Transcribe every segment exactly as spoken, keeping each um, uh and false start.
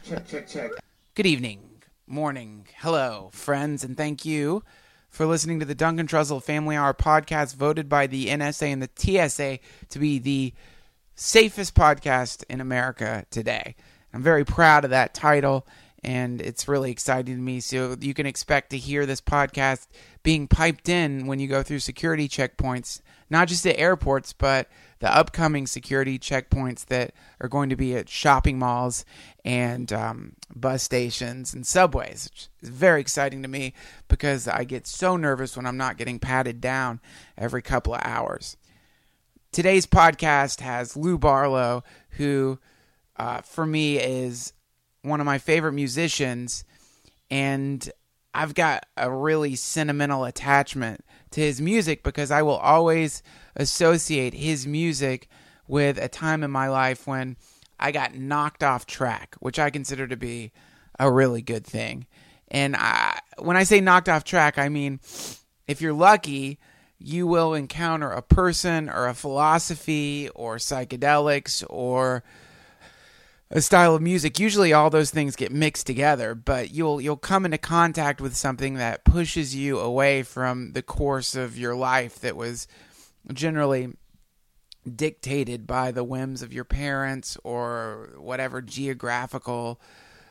check, check, check. Good evening, morning, hello, friends, and thank you for listening to the Duncan Trussell Family Hour podcast, voted by the N S A and the T S A to be the safest podcast in America today. I'm very proud of that title, and it's really exciting to me. So you can expect to hear this podcast being piped in when you go through security checkpoints, not just at airports, but the upcoming security checkpoints that are going to be at shopping malls and um, bus stations and subways, which is very exciting to me because I get so nervous when I'm not getting patted down every couple of hours. Today's podcast has Lou Barlow, who uh, for me is one of my favorite musicians, and I've got a really sentimental attachment to his music because I will always associate his music with a time in my life when I got knocked off track, which I consider to be a really good thing. And I, when I say knocked off track, I mean, if you're lucky, you will encounter a person or a philosophy or psychedelics or a style of music. Usually all those things get mixed together, but you'll you'll come into contact with something that pushes you away from the course of your life that was generally dictated by the whims of your parents or whatever geographical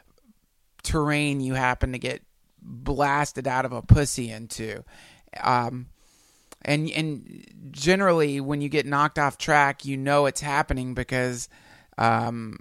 terrain you happen to get blasted out of a pussy into. Um, and and generally when you get knocked off track, you know it's happening because um,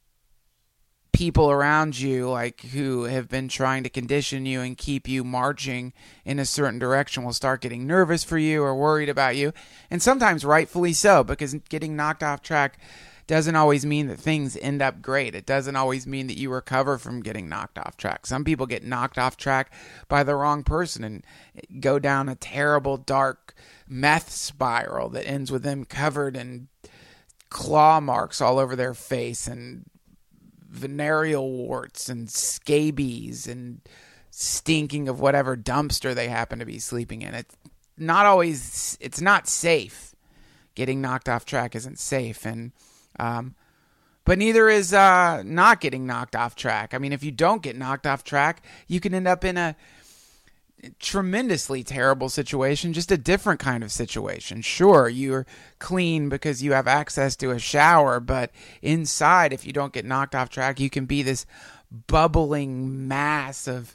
people around you, like who have been trying to condition you and keep you marching in a certain direction, will start getting nervous for you or worried about you, and sometimes rightfully so, because getting knocked off track doesn't always mean that things end up great. It doesn't always mean that you recover from getting knocked off track. Some people get knocked off track by the wrong person and go down a terrible, dark meth spiral that ends with them covered in claw marks all over their face and venereal warts and scabies and stinking of whatever dumpster they happen to be sleeping in. It's not always, it's not safe. Getting knocked off track isn't safe. And, um, but neither is, uh, not getting knocked off track. I mean, if you don't get knocked off track, you can end up in a tremendously terrible situation, just a different kind of situation. Sure, you're clean because you have access to a shower, but inside, if you don't get knocked off track, you can be this bubbling mass of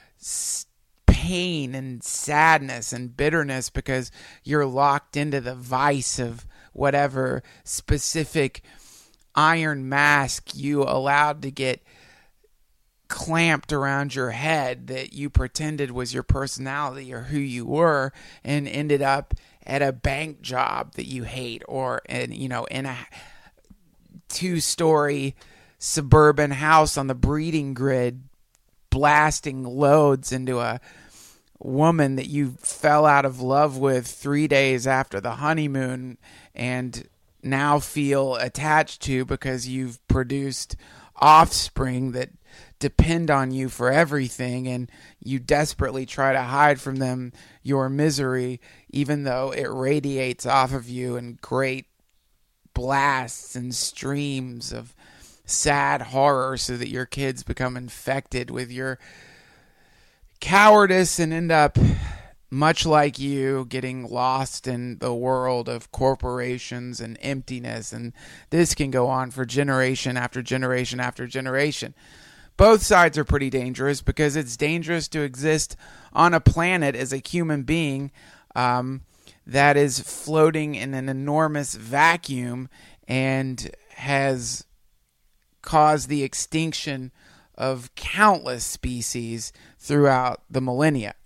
pain and sadness and bitterness because you're locked into the vice of whatever specific iron mask you allowed to get clamped around your head that you pretended was your personality or who you were, and ended up at a bank job that you hate, or in, you know, in a two-story suburban house on the breeding grid, blasting loads into a woman that you fell out of love with three days after the honeymoon and now feel attached to because you've produced offspring that depend on you for everything, and you desperately try to hide from them your misery, even though it radiates off of you in great blasts and streams of sad horror, so that your kids become infected with your cowardice and end up, much like you, getting lost in the world of corporations and emptiness. And this can go on for generation after generation after generation. Both sides are pretty dangerous because it's dangerous to exist on a planet as a human being um, that is floating in an enormous vacuum and has caused the extinction of countless species throughout the millennia.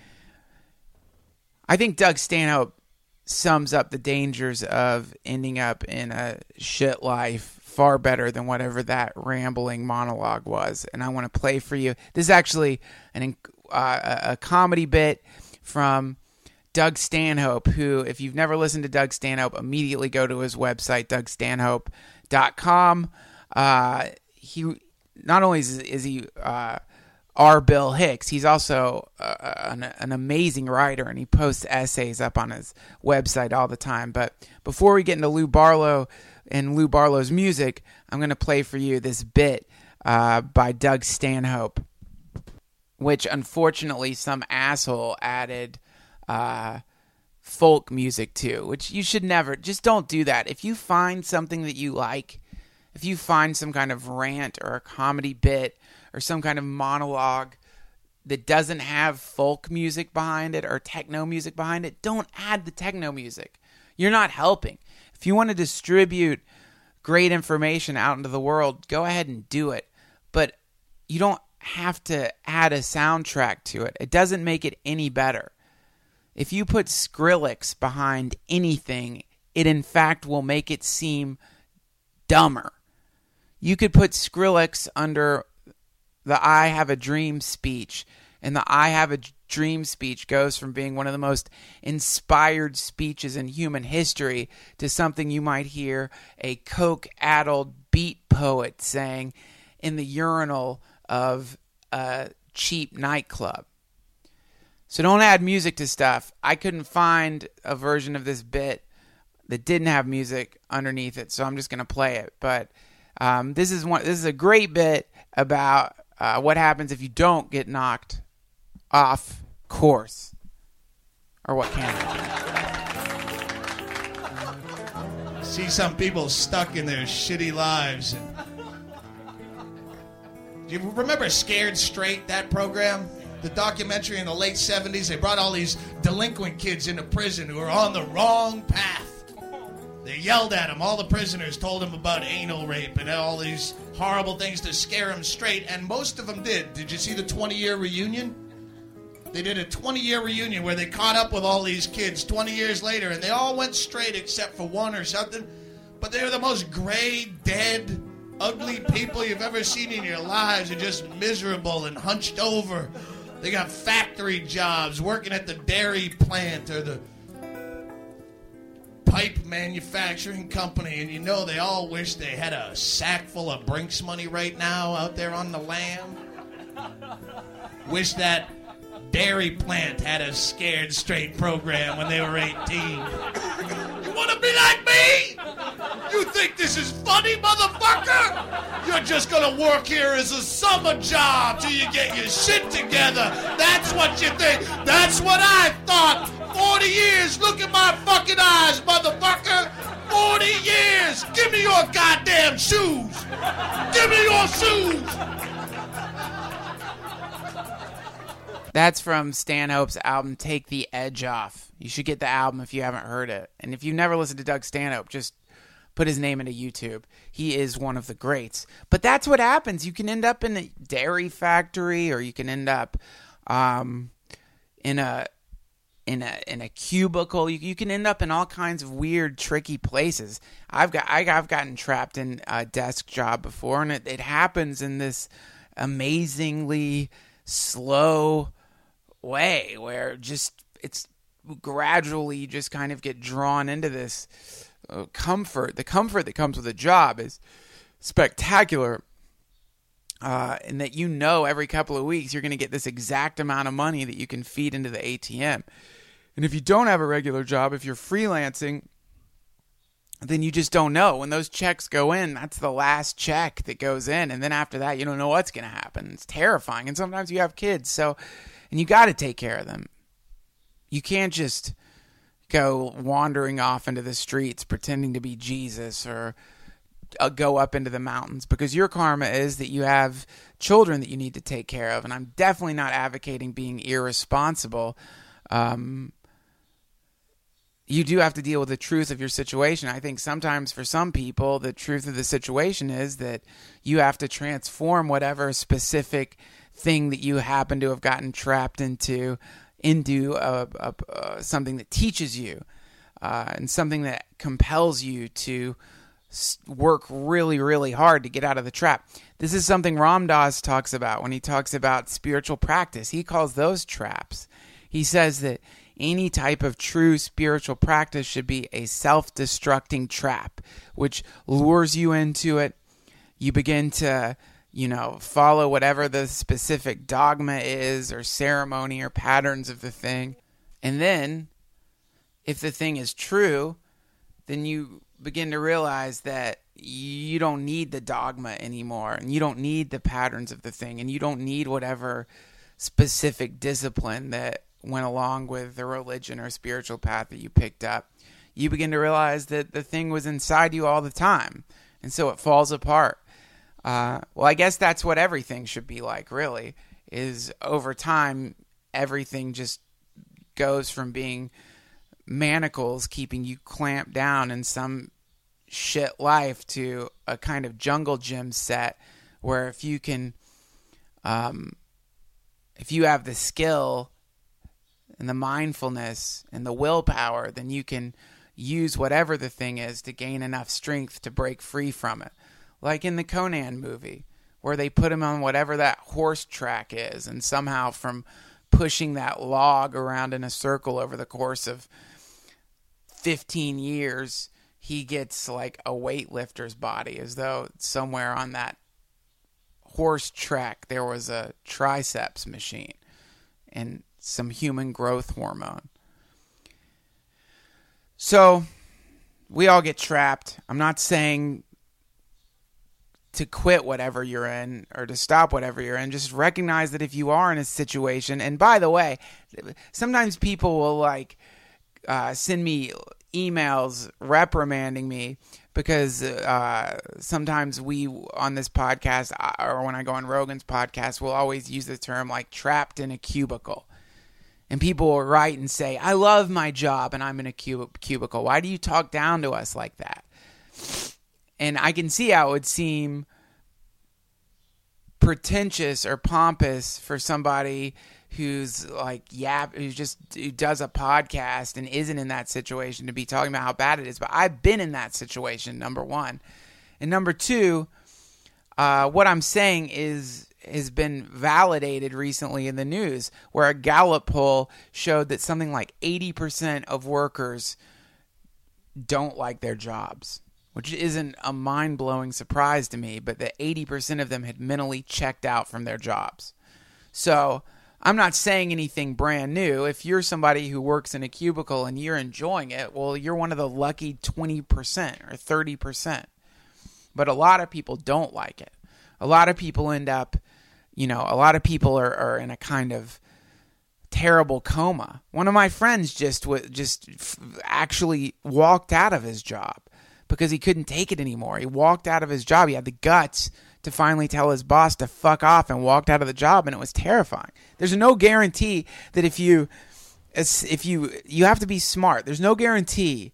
I think Doug Stanhope sums up the dangers of ending up in a shit life far better than whatever that rambling monologue was. And I want to play for you. This is actually an, uh, a comedy bit from Doug Stanhope, who, if you've never listened to Doug Stanhope, immediately go to his website, doug stanhope dot com. Uh, he not only is, is he uh, our Bill Hicks, he's also uh, an, an amazing writer, and he posts essays up on his website all the time. But before we get into Lou Barlow and Lou Barlow's music, I'm going to play for you this bit uh, by Doug Stanhope, which unfortunately some asshole added uh, folk music to, which you should never, just don't do that. If you find something that you like, if you find some kind of rant or a comedy bit or some kind of monologue that doesn't have folk music behind it or techno music behind it, don't add the techno music. You're not helping. If you want to distribute great information out into the world, go ahead and do it. But you don't have to add a soundtrack to it. It doesn't make it any better. If you put Skrillex behind anything, it in fact will make it seem dumber. You could put Skrillex under the I Have a Dream speech, and the I Have a Dream speech goes from being one of the most inspired speeches in human history to something you might hear a coke-addled beat poet saying in the urinal of a cheap nightclub. So don't add music to stuff. I couldn't find a version of this bit that didn't have music underneath it, so I'm just going to play it. But um, this is one. This is a great bit about uh, what happens if you don't get knocked off course, or what can happen. See some people stuck in their shitty lives. And... Do you remember Scared Straight, that program? The documentary in the late seventies, they brought all these delinquent kids into prison who were on the wrong path. They yelled at them. All the prisoners told them about anal rape and all these horrible things to scare them straight, and most of them did. Did you see the twenty-year reunion? They did a twenty-year reunion where they caught up with all these kids twenty years later, and they all went straight except for one or something. But they were the most gray, dead, ugly people you've ever seen in your lives. They're just miserable and hunched over. They got factory jobs, working at the dairy plant or the pipe manufacturing company, and you know they all wish they had a sack full of Brinks money right now out there on the lam. Wish that dairy plant had a Scared Straight program when they were eighteen. You want to be like me? You think this is funny, motherfucker? You're just gonna work here as a summer job till you get your shit together. That's what you think. That's what I thought. forty years. Look at my fucking eyes, motherfucker. forty years. Give me your goddamn shoes. Give me your shoes. That's from Stanhope's album, Take the Edge Off. You should get the album if you haven't heard it. And if you've never listened to Doug Stanhope, just put his name into YouTube. He is one of the greats. But that's what happens. You can end up in a dairy factory, or you can end up um, in a in a in a cubicle. You, you can end up in all kinds of weird, tricky places. I've got I, I've gotten trapped in a desk job before, and it, it happens in this amazingly slow way where just it's gradually you just kind of get drawn into this uh, comfort. The comfort that comes with a job is spectacular, uh, in that you know every couple of weeks you're going to get this exact amount of money that you can feed into the A T M. And if you don't have a regular job, if you're freelancing, then you just don't know. When those checks go in, that's the last check that goes in. And then after that, you don't know what's going to happen. It's terrifying. And sometimes you have kids, so, and you got to take care of them. You can't just go wandering off into the streets pretending to be Jesus, or uh, go up into the mountains, because your karma is that you have children that you need to take care of. And I'm definitely not advocating being irresponsible. Um, You do have to deal with the truth of your situation. I think sometimes for some people, the truth of the situation is that you have to transform whatever specific thing that you happen to have gotten trapped into into a, a, a, something that teaches you, uh, and something that compels you to work really, really hard to get out of the trap. This is something Ram Dass talks about when he talks about spiritual practice. He calls those traps. He says that any type of true spiritual practice should be a self-destructing trap, which lures you into it. You begin to, you know, follow whatever the specific dogma is, or ceremony, or patterns of the thing. And then, if the thing is true, then you begin to realize that you don't need the dogma anymore, and you don't need the patterns of the thing, and you don't need whatever specific discipline that went along with the religion or spiritual path that you picked up. You begin to realize that the thing was inside you all the time, and so it falls apart. Uh, well, I guess that's what everything should be like, really, is over time, everything just goes from being manacles keeping you clamped down in some shit life to a kind of jungle gym set where if you can, um, if you have the skill and the mindfulness and the willpower, then you can use whatever the thing is to gain enough strength to break free from it. Like in the Conan movie, where they put him on whatever that horse track is, and somehow from pushing that log around in a circle over the course of fifteen years, he gets like a weightlifter's body, as though somewhere on that horse track there was a triceps machine and some human growth hormone. So we all get trapped. I'm not saying to quit whatever you're in or to stop whatever you're in. Just recognize that if you are in a situation, and by the way, sometimes people will like uh, send me emails reprimanding me because uh, sometimes we on this podcast, or when I go on Rogan's podcast, we'll always use the term like trapped in a cubicle. And people will write and say, I love my job and I'm in a cub- cubicle. Why do you talk down to us like that? And I can see how it would seem pretentious or pompous for somebody who's like, yeah, who just who does a podcast and isn't in that situation to be talking about how bad it is. But I've been in that situation, number one. And number two, uh, what I'm saying is has been validated recently in the news, where a Gallup poll showed that something like eighty percent of workers don't like their jobs, which isn't a mind-blowing surprise to me, but that eighty percent of them had mentally checked out from their jobs. So I'm not saying anything brand new. If you're somebody who works in a cubicle and you're enjoying it, well, you're one of the lucky twenty percent or thirty percent. But a lot of people don't like it. A lot of people end up, you know, a lot of people are, are in a kind of terrible coma. One of my friends just just actually walked out of his job because he couldn't take it anymore. He walked out of his job. He had the guts to finally tell his boss to fuck off and walked out of the job, and it was terrifying. There's no guarantee that if you, if you, you have to be smart. There's no guarantee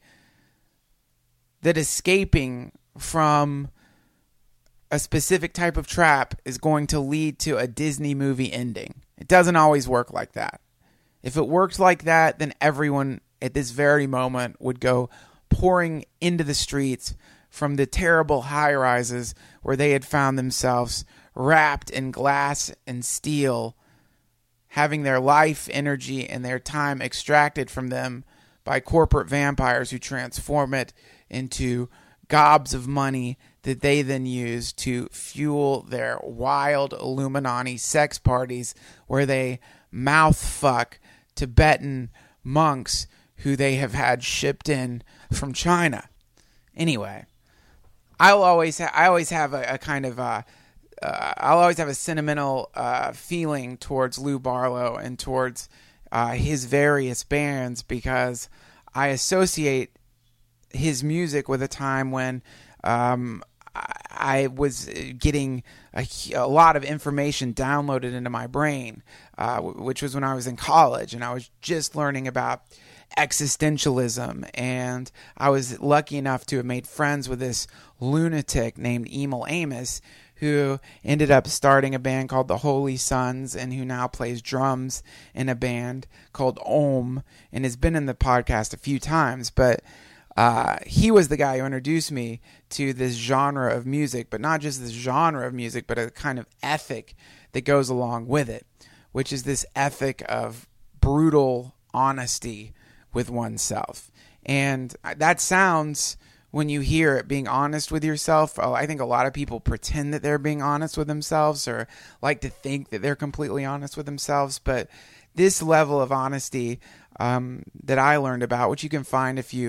that escaping from a specific type of trap is going to lead to a Disney movie ending. It doesn't always work like that. If it worked like that, then everyone at this very moment would go pouring into the streets from the terrible high-rises where they had found themselves wrapped in glass and steel, having their life, energy, and their time extracted from them by corporate vampires who transform it into gobs of money that they then use to fuel their wild Illuminati sex parties where they mouth fuck Tibetan monks who they have had shipped in from China. Anyway, I'll always ha- I always have a, a kind of uh, uh, I'll always have a sentimental uh, feeling towards Lou Barlow and towards uh, his various bands, because I associate his music with a time when um, I, I was getting a, a lot of information downloaded into my brain, uh, which was when I was in college and I was just learning about existentialism, and I was lucky enough to have made friends with this lunatic named Emil Amos, who ended up starting a band called the Holy Sons and who now plays drums in a band called Om and has been in the podcast a few times. But uh, he was the guy who introduced me to this genre of music, but not just this genre of music, but a kind of ethic that goes along with it, which is this ethic of brutal honesty with oneself. And that sounds, when you hear it, being honest with yourself, oh, I think a lot of people pretend that they're being honest with themselves or like to think that they're completely honest with themselves. But this level of honesty um, that I learned about, which you can find if you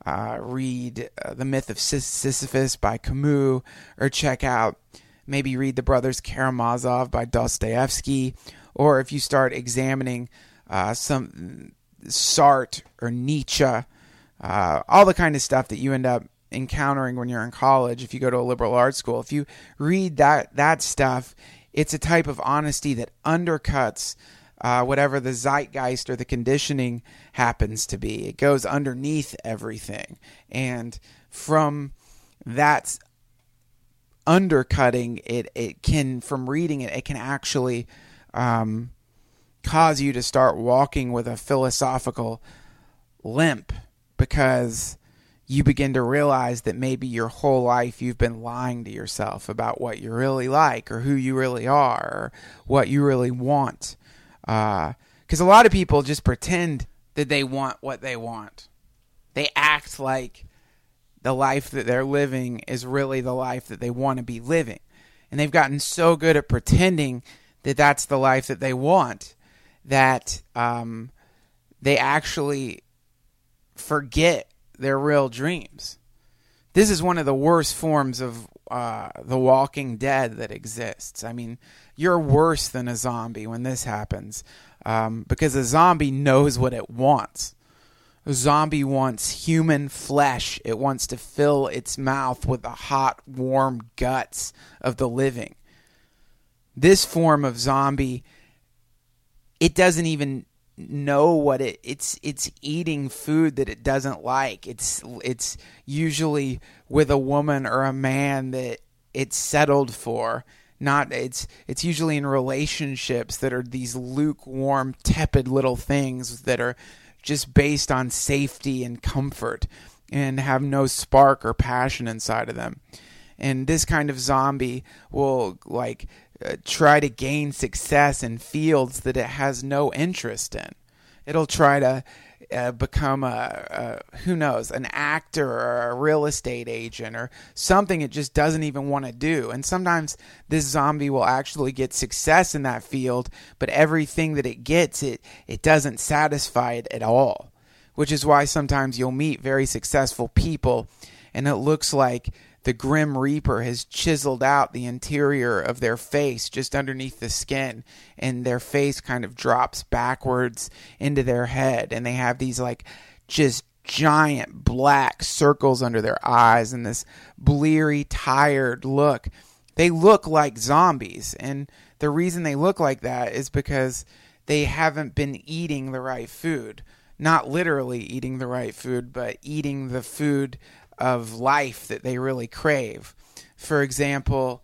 uh, read uh, The Myth of Sisyphus by Camus, or check out, maybe read The Brothers Karamazov by Dostoevsky, or if you start examining uh, some Sartre or Nietzsche, uh, all the kind of stuff that you end up encountering when you're in college, if you go to a liberal arts school, if you read that that stuff, it's a type of honesty that undercuts uh, whatever the zeitgeist or the conditioning happens to be. It goes underneath everything. And from that undercutting, it, it can, from reading it, it can actually um, cause you to start walking with a philosophical limp, because you begin to realize that maybe your whole life you've been lying to yourself about what you really like, or who you really are, or what you really want. Because uh, a lot of people just pretend that they want what they want. They act like the life that they're living is really the life that they want to be living. And they've gotten so good at pretending that that's the life that they want that um, they actually forget their real dreams. This is one of the worst forms of uh, The Walking Dead that exists. I mean, you're worse than a zombie when this happens, um, because a zombie knows what it wants. A zombie wants human flesh. It wants to fill its mouth with the hot, warm guts of the living. This form of zombie, it doesn't even know what it it's it's eating food that it doesn't like. It's it's usually with a woman or a man that it's settled for. Not it's it's usually in relationships that are these lukewarm, tepid little things that are just based on safety and comfort and have no spark or passion inside of them. And this kind of zombie will like uh, try to gain success in fields that it has no interest in. It'll try to uh, become a, a, who knows, an actor or a real estate agent or something it just doesn't even want to do. And sometimes this zombie will actually get success in that field, but everything that it gets, it, it doesn't satisfy it at all. Which is why sometimes you'll meet very successful people and it looks like the Grim Reaper has chiseled out the interior of their face just underneath the skin, and their face kind of drops backwards into their head, and they have these like just giant black circles under their eyes and this bleary, tired look. They look like zombies, and the reason they look like that is because they haven't been eating the right food. Not literally eating the right food, but eating the food of life that they really crave. For example,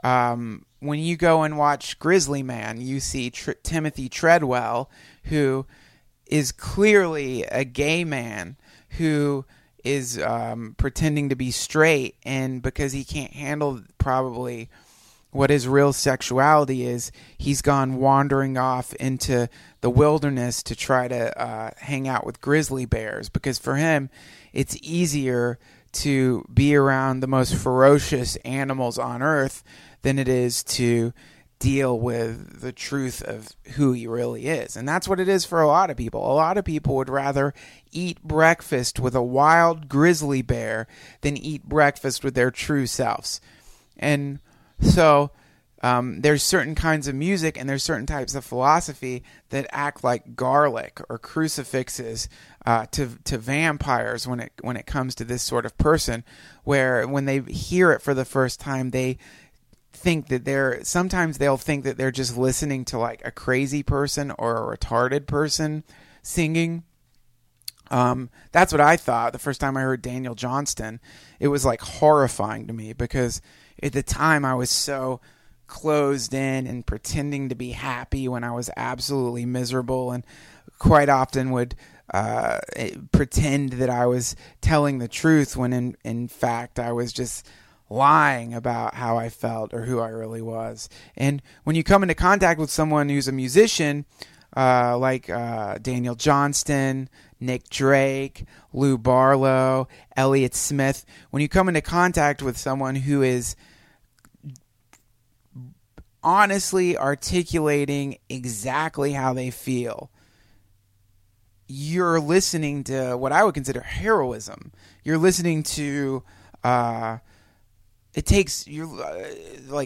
um, when you go and watch Grizzly Man, you see Tr- Timothy Treadwell, who is clearly a gay man who is um, pretending to be straight, and because he can't handle probably what his real sexuality is, he's gone wandering off into the wilderness to try to uh, hang out with grizzly bears, because for him it's easier to be around the most ferocious animals on earth than it is to deal with the truth of who he really is. And that's what it is for a lot of people. A lot of people would rather eat breakfast with a wild grizzly bear than eat breakfast with their true selves. And so um, there's certain kinds of music and there's certain types of philosophy that act like garlic or crucifixes uh, to to vampires when it when it comes to this sort of person, where when they hear it for the first time, they think that they're sometimes they'll think that they're just listening to like a crazy person or a retarded person singing. Um, that's what I thought the first time I heard Daniel Johnston. It was like horrifying to me, because at the time I was so closed in and pretending to be happy when I was absolutely miserable, and quite often would uh, pretend that I was telling the truth when in, in fact I was just lying about how I felt or who I really was. And when you come into contact with someone who's a musician, uh, like uh, Daniel Johnston, Nick Drake, Lou Barlow, Elliott Smith, when you come into contact with someone who is honestly articulating exactly how they feel, you're listening to what I would consider heroism. You're listening to, uh, it takes, you're uh, like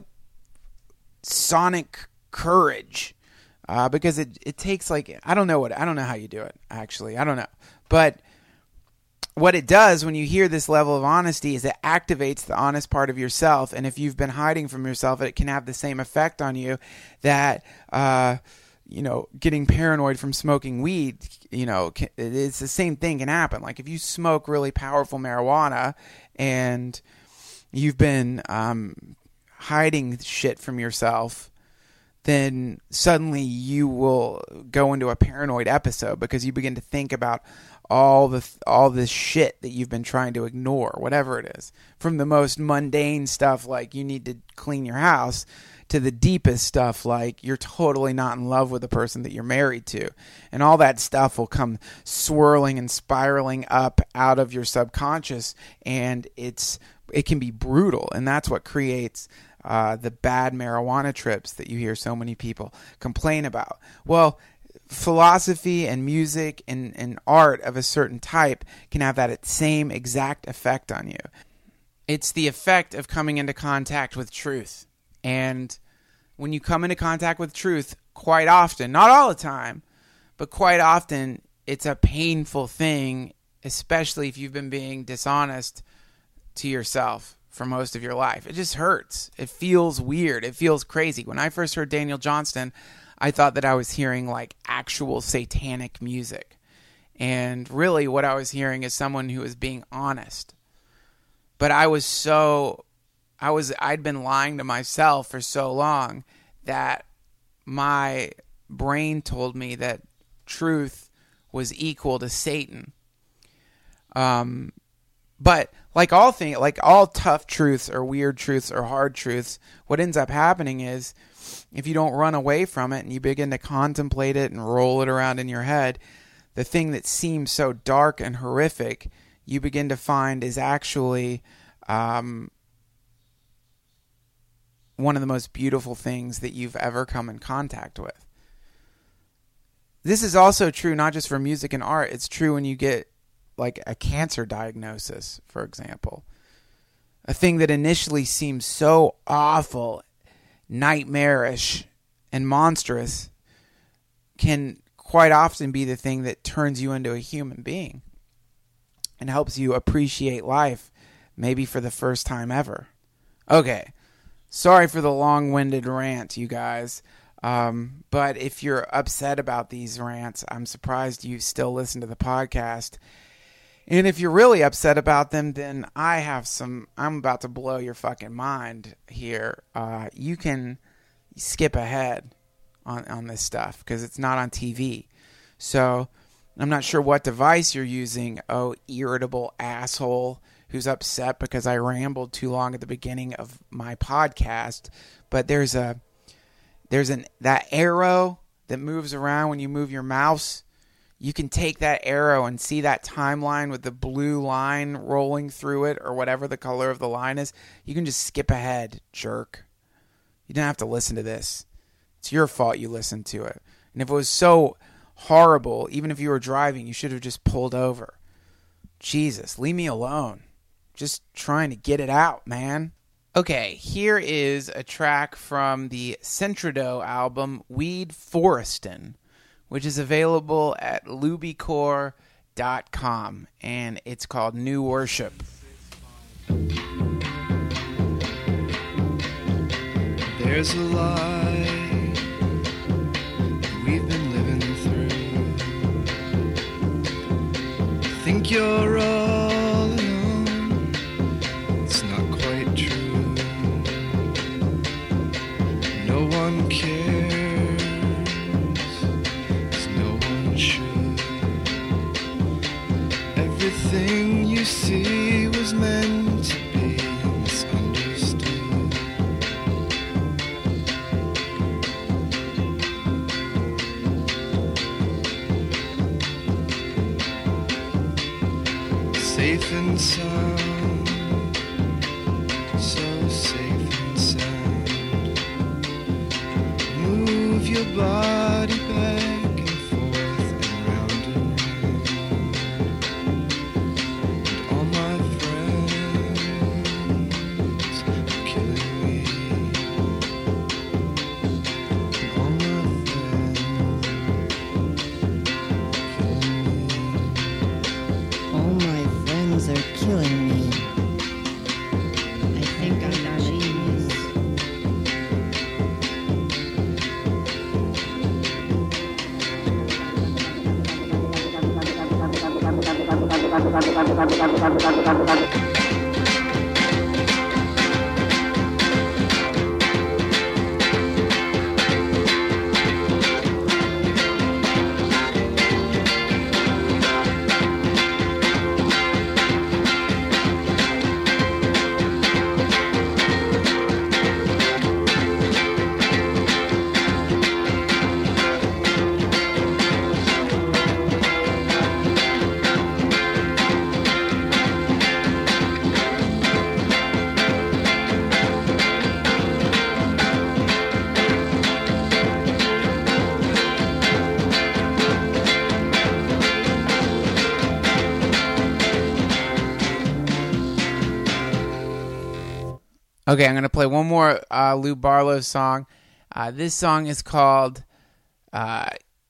sonic courage, uh, because it, it takes like, I don't know what, I don't know how you do it, actually. I don't know. But what it does when you hear this level of honesty is it activates the honest part of yourself. And if you've been hiding from yourself, it can have the same effect on you that, uh, you know, getting paranoid from smoking weed, you know, it's the same thing can happen. Like if you smoke really powerful marijuana and you've been um, hiding shit from yourself, then suddenly you will go into a paranoid episode because you begin to think about all the all this shit that you've been trying to ignore, whatever it is, from the most mundane stuff like you need to clean your house to the deepest stuff like you're totally not in love with the person that you're married to. And all that stuff will come swirling and spiraling up out of your subconscious, and it's it can be brutal. And that's what creates uh, the bad marijuana trips that you hear so many people complain about. Well, philosophy and music and, and art of a certain type can have that same exact effect on you. It's the effect of coming into contact with truth. And when you come into contact with truth, quite often, not all the time, but quite often, it's a painful thing, especially if you've been being dishonest to yourself for most of your life. It just hurts. It feels weird. It feels crazy. When I first heard Daniel Johnston, I thought that I was hearing like actual satanic music. And really what I was hearing is someone who was being honest. But I was so... I was, I'd been lying to myself for so long that my brain told me that truth was equal to Satan. Um, but like all things, like all tough truths or weird truths or hard truths, what ends up happening is if you don't run away from it and you begin to contemplate it and roll it around in your head, the thing that seems so dark and horrific, you begin to find is actually, um, one of the most beautiful things that you've ever come in contact with. This is also true not just for music and art. It's true when you get like a cancer diagnosis, for example. A thing that initially seems so awful, nightmarish, and monstrous can quite often be the thing that turns you into a human being and helps you appreciate life maybe for the first time ever. Okay. Sorry for the long-winded rant, you guys. Um, but if you're upset about these rants, I'm surprised you still listen to the podcast. And if you're really upset about them, then I have some... I'm about to blow your fucking mind here. Uh, you can skip ahead on, on this stuff because it's not on T V. So I'm not sure what device you're using, oh, irritable asshole who's upset because I rambled too long at the beginning of my podcast. But there's a, there's an, that arrow that moves around when you move your mouse. You can take that arrow and see that timeline with the blue line rolling through it or whatever the color of the line is. You can just skip ahead, jerk. You don't have to listen to this. It's your fault you listened to it. And if it was so horrible, even if you were driving, you should have just pulled over. Jesus, leave me alone. Just trying to get it out, man. Okay, here is a track from the Centrido album, Weed Forestin, which is available at lubycore dot com, and it's called New Worship. There's a lie we've been living through. Think you're all one cares, as no one should. Everything you see was meant to be misunderstood. Safe and sound, so safe and sound. Move your body back and forth and round and round. Okay, I'm going to play one more uh, Lou Barlow song. Uh, this song is called... Uh,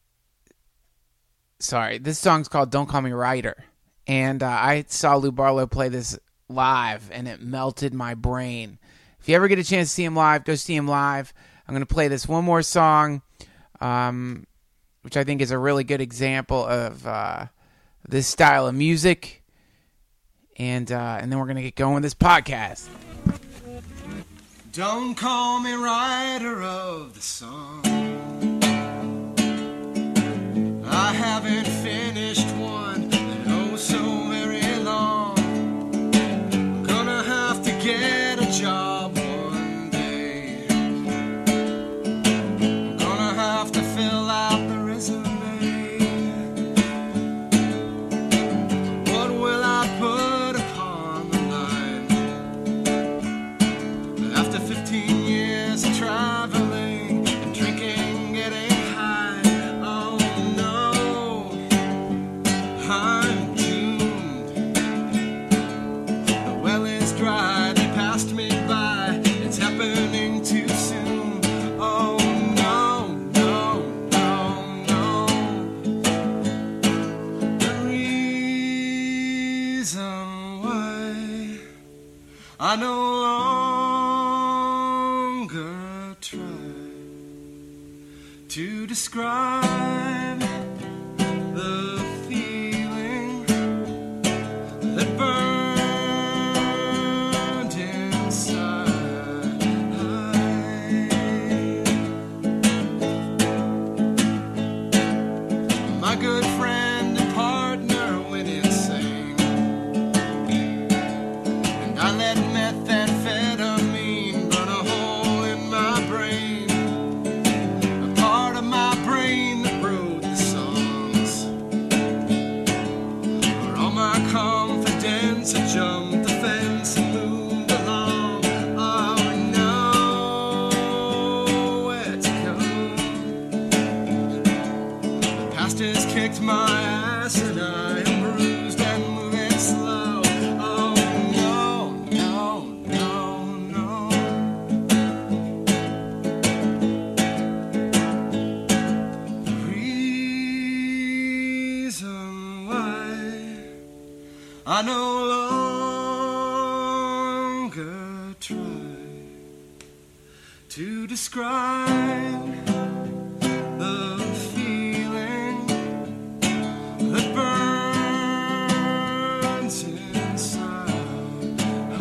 sorry, this song's called Don't Call Me Ryder. And uh, I saw Lou Barlow play this live, and it melted my brain. If you ever get a chance to see him live, go see him live. I'm going to play this one more song, um, which I think is a really good example of uh, this style of music. And, uh, and then we're going to get going with this podcast. Don't call me writer of the song. I haven't finished one in oh so very long. I'm gonna have to get a job one day. I'm gonna have to fill out the resume. What will I put upon the line? After fifteen years of traveling and drinking, getting high, oh no, I'm doomed. The well is dry, they passed me by, it's happening too soon. Oh no, no, no, no. The reason why I no longer try to describe the feeling that burned inside. My good friend and partner went insane, and I let methamphetamine burn a hole in my brain, a part of my brain that wrote the songs, where all my confidence had jumped the fence and moved along. Oh, nowhere to go. The past has kicked my ass and I am bruised and moving slow. Oh no, no, no, no. The reason why I no longer try to describe the feeling that burns inside.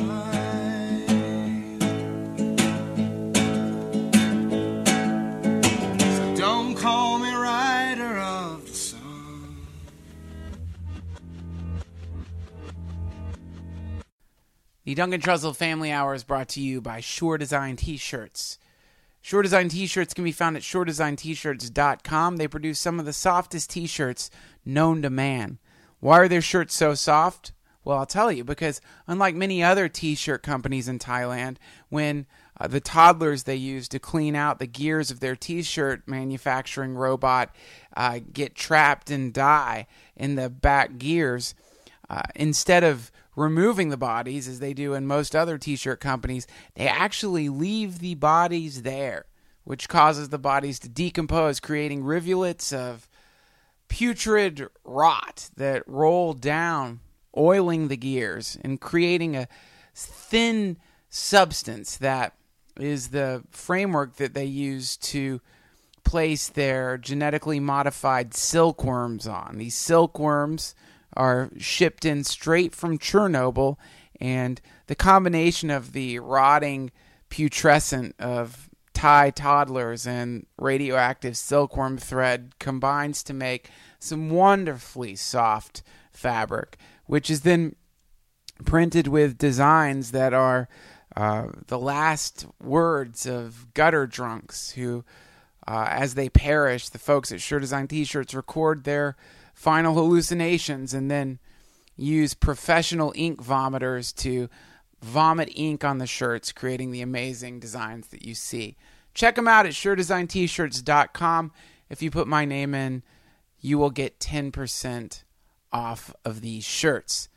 So don't call me writer of the song. The Duncan Trussell Family Hour is brought to you by Shore Design T-Shirts. Shore Design T-Shirts can be found at shore design t shirts dot com. They produce some of the softest T-shirts known to man. Why are their shirts so soft? Well, I'll tell you, because unlike many other T-shirt companies in Thailand, when uh, the toddlers they use to clean out the gears of their T-shirt manufacturing robot uh, get trapped and die in the back gears, uh, instead of removing the bodies, as they do in most other T-shirt companies, they actually leave the bodies there, which causes the bodies to decompose, creating rivulets of putrid rot that roll down, oiling the gears and creating a thin substance that is the framework that they use to place their genetically modified silkworms on. These silkworms are shipped in straight from Chernobyl, and the combination of the rotting putrescent of Thai toddlers and radioactive silkworm thread combines to make some wonderfully soft fabric, which is then printed with designs that are uh, the last words of gutter drunks who, uh, as they perish, the folks at Sure Design T-shirts record their final hallucinations and then use professional ink vomiters to vomit ink on the shirts, creating the amazing designs that you see. Check them out at sure design t shirts dot com. If you put my name in, you will get ten percent off of these shirts.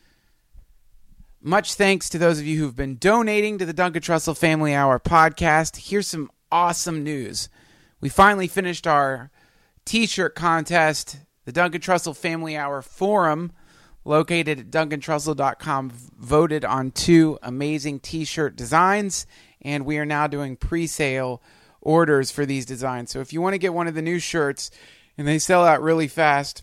Much thanks to those of you who've been donating to the Duncan Trussell Family Hour podcast. Here's some awesome news. We finally finished our t-shirt contest. The Duncan Trussell Family Hour forum, located at duncan trussell dot com, voted on two amazing t-shirt designs, and we are now doing pre-sale orders for these designs. So if you want to get one of the new shirts and they sell out really fast,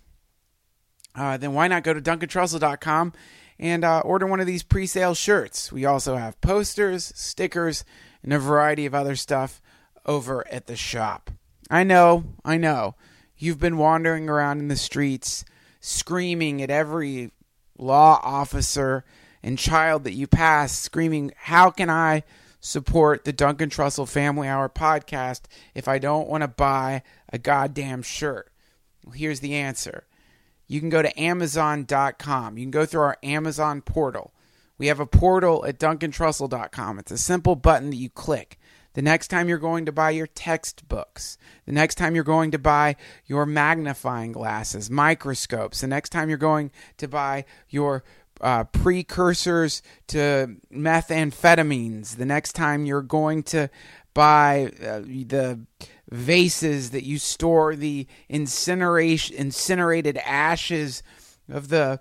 uh, then why not go to duncan trussell dot com and uh, order one of these pre-sale shirts. We also have posters, stickers, and a variety of other stuff over at the shop. I know, I know. You've been wandering around in the streets screaming at every law officer and child that you pass, screaming, how can I support the Duncan Trussell Family Hour podcast if I don't want to buy a goddamn shirt? Well, here's the answer. You can go to amazon dot com. You can go through our Amazon portal. We have a portal at duncan trussell dot com. It's a simple button that you click. The next time you're going to buy your textbooks, the next time you're going to buy your magnifying glasses, microscopes, the next time you're going to buy your uh, precursors to methamphetamines, the next time you're going to buy uh, the vases that you store the incineration, incinerated ashes of the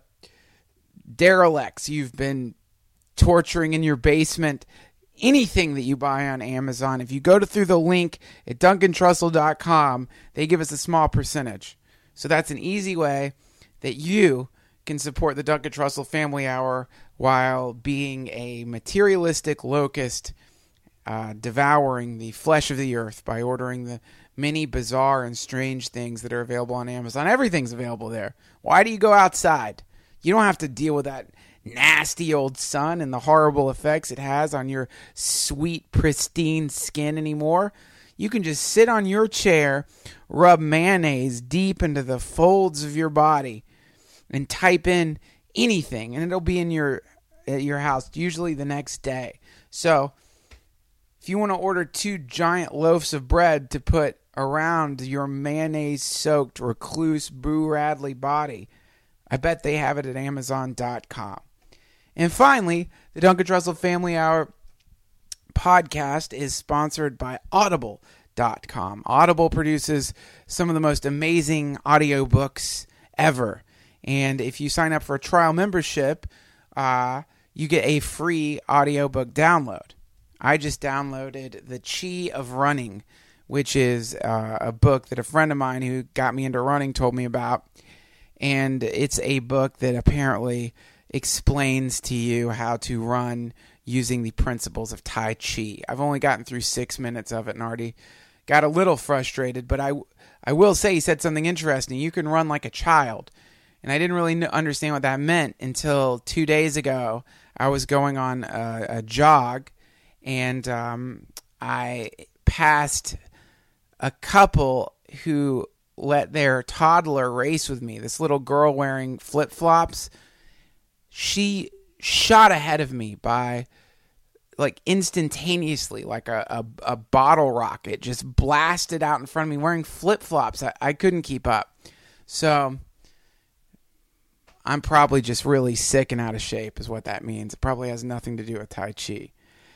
derelicts you've been torturing in your basement, anything that you buy on Amazon, if you go to through the link at duncan trussell dot com, they give us a small percentage. So that's an easy way that you can support the Duncan Trussell Family Hour while being a materialistic locust, uh, devouring the flesh of the earth by ordering the many bizarre and strange things that are available on Amazon. Everything's available there. Why do you go outside? You don't have to deal with that nasty old sun and the horrible effects it has on your sweet, pristine skin anymore. You can just sit on your chair, rub mayonnaise deep into the folds of your body, and type in anything, and it'll be in your at your house, usually the next day. So, if you want to order two giant loaves of bread to put around your mayonnaise-soaked recluse Boo Radley body, I bet they have it at amazon dot com. And finally, the Duncan Trussell Family Hour podcast is sponsored by audible dot com. Audible produces some of the most amazing audiobooks ever. And if you sign up for a trial membership, uh, you get a free audiobook download. I just downloaded The Chi of Running, which is uh, a book that a friend of mine who got me into running told me about. And it's a book that apparently explains to you how to run using the principles of Tai Chi. I've only gotten through six minutes of it and already got a little frustrated, but I, I will say he said something interesting. You can run like a child. And I didn't really understand what that meant until two days ago. I was going on a, a jog, and um, I passed a couple who let their toddler race with me. This little girl wearing flip-flops. She shot ahead of me by, like, instantaneously, like a, a, a bottle rocket. Just blasted out in front of me wearing flip-flops. I, I couldn't keep up. So I'm probably just really sick and out of shape is what that means. It probably has nothing to do with Tai Chi.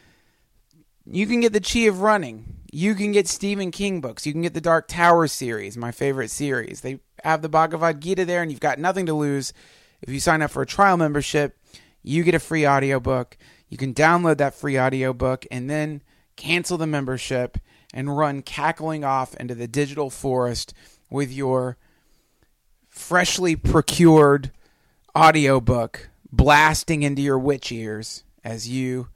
You can get The Chi of Running. You can get Stephen King books. You can get the Dark Tower series, my favorite series. They have the Bhagavad Gita there, and you've got nothing to lose. If you sign up for a trial membership, you get a free audiobook. You can download that free audiobook and then cancel the membership and run cackling off into the digital forest with your freshly procured audiobook blasting into your witch ears as you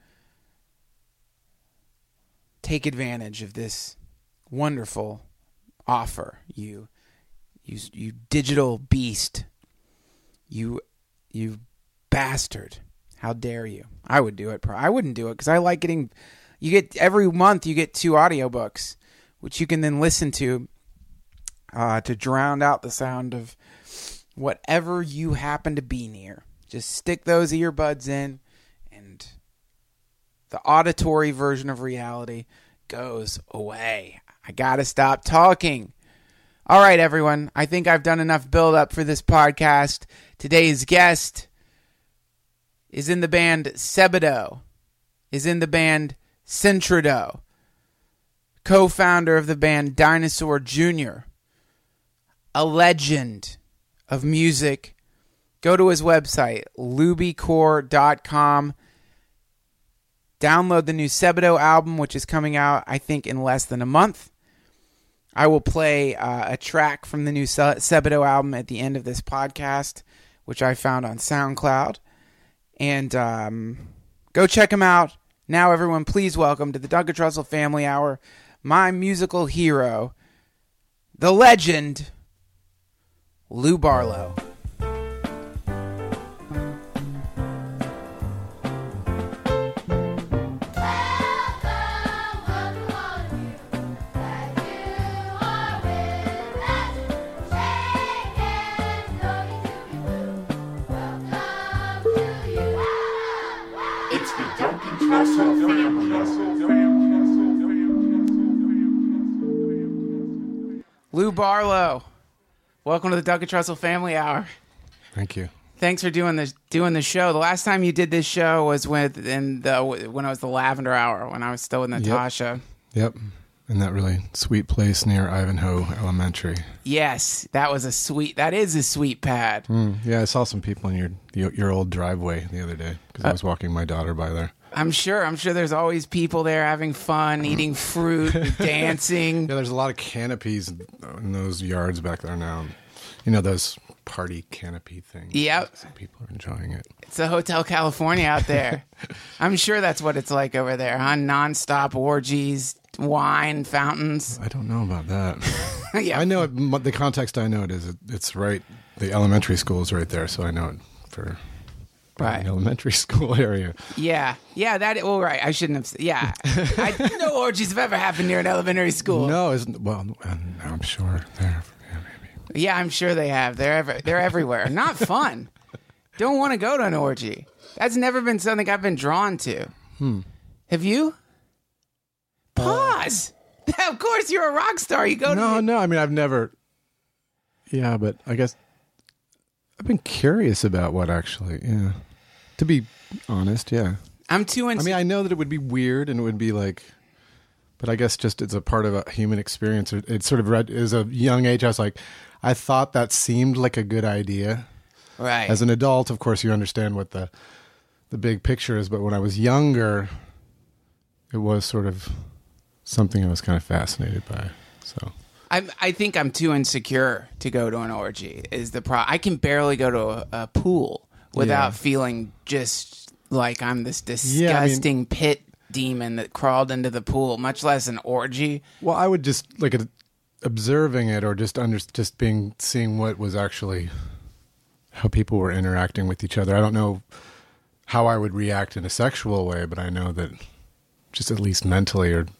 take advantage of this wonderful offer. You, you, you digital beast. You, you bastard. How dare you? I would do it. I wouldn't do it because I like getting, you get, every month you get two audiobooks, which you can then listen to uh, to drown out the sound of whatever you happen to be near. Just stick those earbuds in and the auditory version of reality goes away. I gotta stop talking. All right, everyone. I think I've done enough build up for this podcast. Today's guest is in the band Sebadoh, is in the band Centrido, co-founder of the band Dinosaur Junior, a legend of music. Go to his website, lubycore dot com. Download the new Sebadoh album, which is coming out, I think, in less than a month. I will play uh, a track from the new Se- Sebadoh album at the end of this podcast, which I found on SoundCloud. And um, go check him out. Now, everyone, please welcome to the Duncan Trussell Family Hour, my musical hero, the legend, Lou Barlow. Lou Barlow, welcome to the Duncan Trussell Family Hour. Thank you. Thanks for doing this, doing the show. The last time you did this show was with in the when it was the Lavender Hour, when I was still with Natasha. Yep. yep. In that really sweet place near Ivanhoe Elementary. Yes, that was a sweet. That is a sweet pad. Mm, yeah, I saw some people in your your, your old driveway the other day because uh, I was walking my daughter by there. I'm sure. I'm sure there's always people there having fun, eating fruit, dancing. Yeah, there's a lot of canopies in those yards back there now. You know, those party canopy things. Yep. So people are enjoying it. It's a Hotel California out there. I'm sure that's what it's like over there, huh? Non-stop orgies, wine, fountains. I don't know about that. Yeah. I know it, the context I know it is, it, it's right, the elementary school is right there, so I know it for... Right. Elementary school area. Yeah. Yeah, that, well, right. I shouldn't have, yeah. I, no orgies have ever happened near an elementary school. No, isn't, well, I'm sure they're, yeah, maybe. Yeah, I'm sure they have. They're ever, they're everywhere. Not fun. Don't want to go to an orgy. That's never been something I've been drawn to. Hmm. Have you? Pause. Uh, of course, you're a rock star. You go no, to... No, no. I mean, I've never, yeah, but I guess I've been curious about what actually, yeah. To be honest, yeah. I'm too into... I mean, I know that it would be weird and it would be like, but I guess just it's a part of a human experience. It, it sort of read, as a young age, I was like, I thought that seemed like a good idea. Right. As an adult, of course, you understand what the the big picture is, but when I was younger, it was sort of something I was kind of fascinated by, so... I I think I'm too insecure to go to an orgy. Is the pro? I can barely go to a, a pool without yeah. feeling just like I'm this disgusting yeah, I mean, pit demon that crawled into the pool. Much less an orgy. Well, I would just like a, observing it, or just under just being seeing what was actually how people were interacting with each other. I don't know how I would react in a sexual way, but I know that just at least mentally or.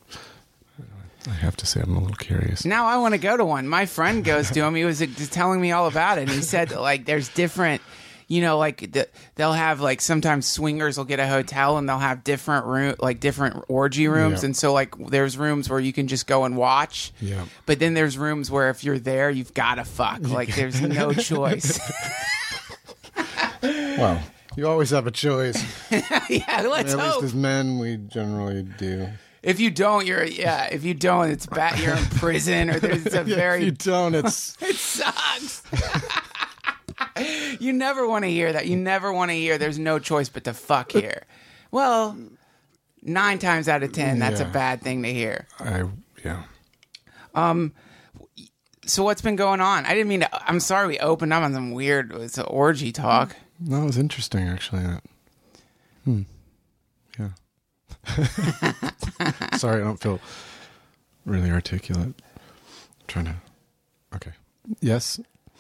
I have to say, I'm a little curious. Now I want to go to one. My friend goes to him. He was telling me all about it. And he said, like, there's different, you know, like the, they'll have like sometimes swingers will get a hotel and they'll have different room, like different orgy rooms. Yeah. And so like there's rooms where you can just go and watch. Yeah. But then there's rooms where if you're there, you've got to fuck. Like there's no choice. Well, you always have a choice. Yeah, let's At hope. least as men, we generally do. If you don't, you're yeah. If you don't, it's bad. You're in prison, or there's a yeah, very. If you don't, it's it sucks. You never want to hear that. You never want to hear. There's no choice but to fuck here. Well, nine times out of ten, that's yeah. a bad thing to hear. I yeah. Um. So what's been going on? I didn't mean to. I'm sorry we opened up on some weird it's an orgy talk. No, it was interesting, actually. That. Hmm. Yeah. Sorry, I don't feel really articulate. I'm trying to. Okay. Yes.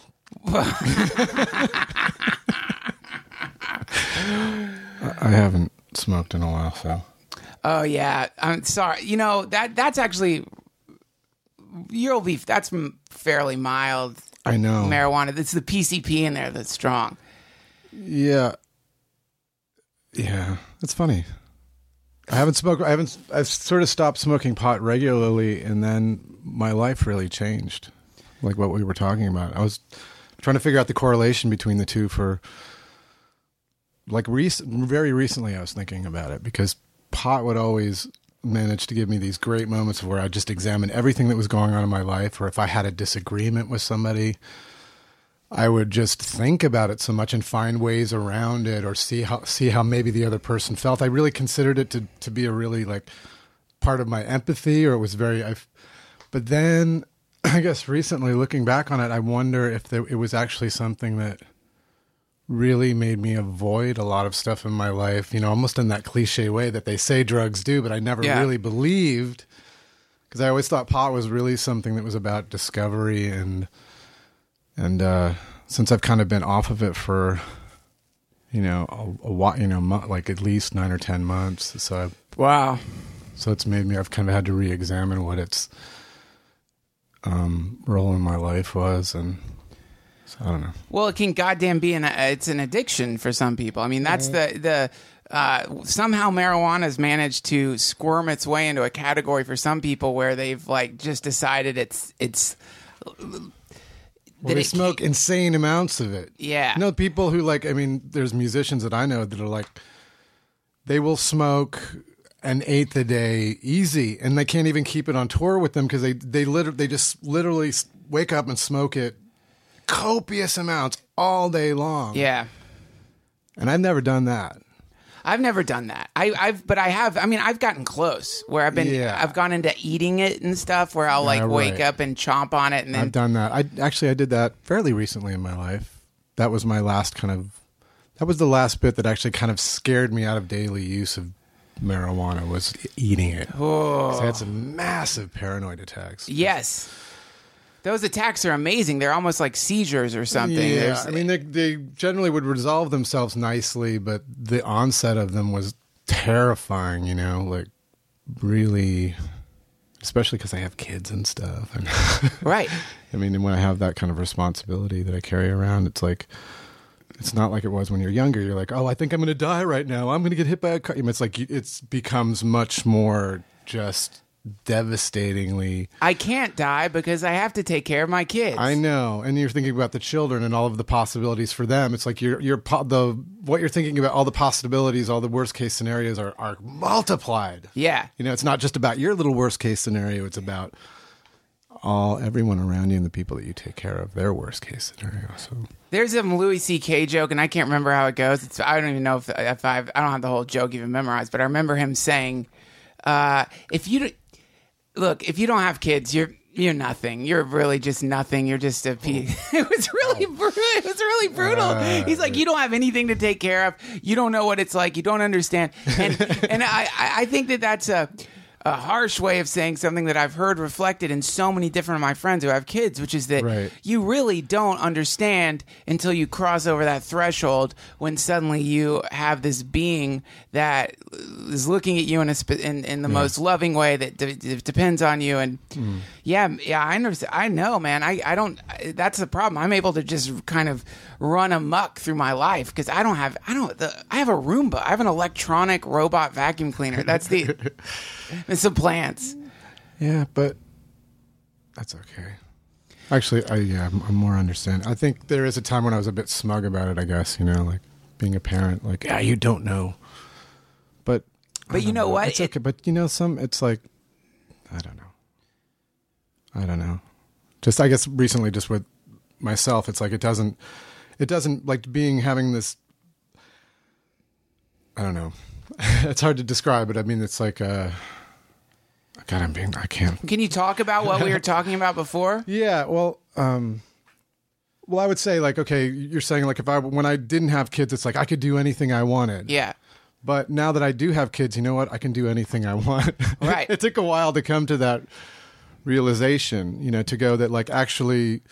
I haven't smoked in a while, so. Oh yeah, I'm sorry. You know that that's actually you'll be that's m- fairly mild. I know marijuana. It's the P C P in there that's strong. Yeah. Yeah, it's funny. I haven't smoked. I haven't. I've sort of stopped smoking pot regularly, and then my life really changed. Like what we were talking about. I was trying to figure out the correlation between the two for. Like rec- very recently, I was thinking about it because pot would always manage to give me these great moments where I just examine everything that was going on in my life, or if I had a disagreement with somebody, I would just think about it so much and find ways around it, or see how see how maybe the other person felt. I really considered it to to be a really like part of my empathy, or it was very. I've, but then, I guess recently, looking back on it, I wonder if there, it was actually something that really made me avoid a lot of stuff in my life, you know, almost in that cliche way that they say drugs do, but I never yeah. really believed, because I always thought pot was really something that was about discovery, and and uh, since I've kind of been off of it for, you know, a, a while, you know, mo- like at least nine or ten months, so I've, wow, so it's made me, I've kind of had to re-examine what its um, role in my life was, and. I don't know. Well, it can goddamn be an it's an addiction for some people. I mean, that's the the uh, somehow marijuana has managed to squirm its way into a category for some people where they've like just decided it's it's. Well, they smoke can, insane amounts of it. Yeah, you know, people who like. I mean, there's musicians that I know that are like, they will smoke an eighth a day easy, and they can't even keep it on tour with them because they they literally they just literally wake up and smoke it. Copious amounts all day long. Yeah. And I've never done that. I've never done that. I, I've, but I have. I mean, I've gotten close where I've been. Yeah. I've gone into eating it and stuff where I'll like yeah, wake right. up and chomp on it, and then I've done that. I actually I did that fairly recently in my life. That was my last kind of. That was the last bit that actually kind of scared me out of daily use of marijuana, was eating it. Oh. I had some massive paranoid attacks. Yes. Those attacks are amazing. They're almost like seizures or something. Yeah, There's, I mean, they, they generally would resolve themselves nicely, but the onset of them was terrifying, you know, like really, especially because I have kids and stuff. And right. I mean, when I have that kind of responsibility that I carry around, it's like, it's not like it was when you're younger. You're like, oh, I think I'm going to die right now. I'm going to get hit by a car. It's like, it becomes much more just devastatingly. I can't die because I have to take care of my kids. I know, and you're thinking about the children and all of the possibilities for them. It's like you're you're po- the what you're thinking about, all the possibilities, all the worst case scenarios are are multiplied. Yeah, you know, it's not just about your little worst case scenario. It's about all everyone around you and the people that you take care of, their worst case scenario. So there's a Louis C K joke, and I can't remember how it goes. It's, I don't even know if if I've, I don't have the whole joke even memorized, but I remember him saying, uh, "If you." Look, if you don't have kids, you're you're nothing. You're really just nothing. You're just a piece. It was really brutal. It was really brutal. Uh, He's like, you don't have anything to take care of. You don't know what it's like. You don't understand. And and I, I think that that's a a harsh way of saying something that I've heard reflected in so many different of my friends who have kids, which is that right. you really don't understand until you cross over that threshold when suddenly you have this being that is looking at you in a sp- in, in the yeah. most loving way that d- d- depends on you. And mm. yeah, yeah, I understand. I know, man. I, I don't. That's the problem. I'm able to just kind of run amok through my life because I don't have. I don't. The, I have a Roomba. I have an electronic robot vacuum cleaner. That's the. And some plants. Yeah, but that's okay. Actually, I yeah, I'm, I'm more understanding. I think there is a time when I was a bit smug about it, I guess, you know, like being a parent, like, yeah, you don't know. But But you know, know what? It's okay, but you know, some it's like I don't know. I don't know. Just I guess recently just with myself, it's like it doesn't it doesn't like being having this I don't know. It's hard to describe it. I mean, it's like uh God, I'm being, I can't. Can you talk about what we were talking about before? Yeah, well, um, Well, I would say like, okay, you're saying like if I when I didn't have kids, it's like I could do anything I wanted. Yeah. But now that I do have kids, you know what? I can do anything I want. Right. It took a while to come to that realization, you know, to go that like actually,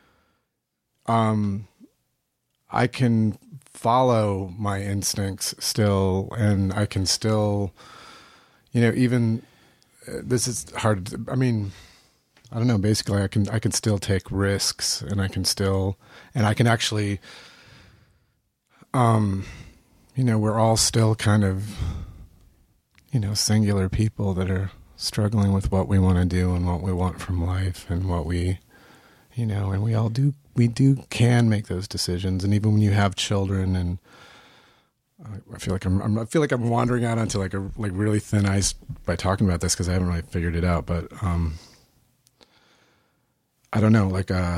um, I can follow my instincts still, and I can still, you know, even uh, this is hard. To, I mean, I don't know. Basically, I can I can still take risks, and I can still, and I can actually, um, you know, we're all still kind of, you know, singular people that are struggling with what we want to do and what we want from life and what we, you know, and we all do. We do can make those decisions, and even when you have children, and I feel like I'm, I'm I feel like I'm wandering out onto like a like really thin ice by talking about this because I haven't really figured it out. But um, I don't know, like uh,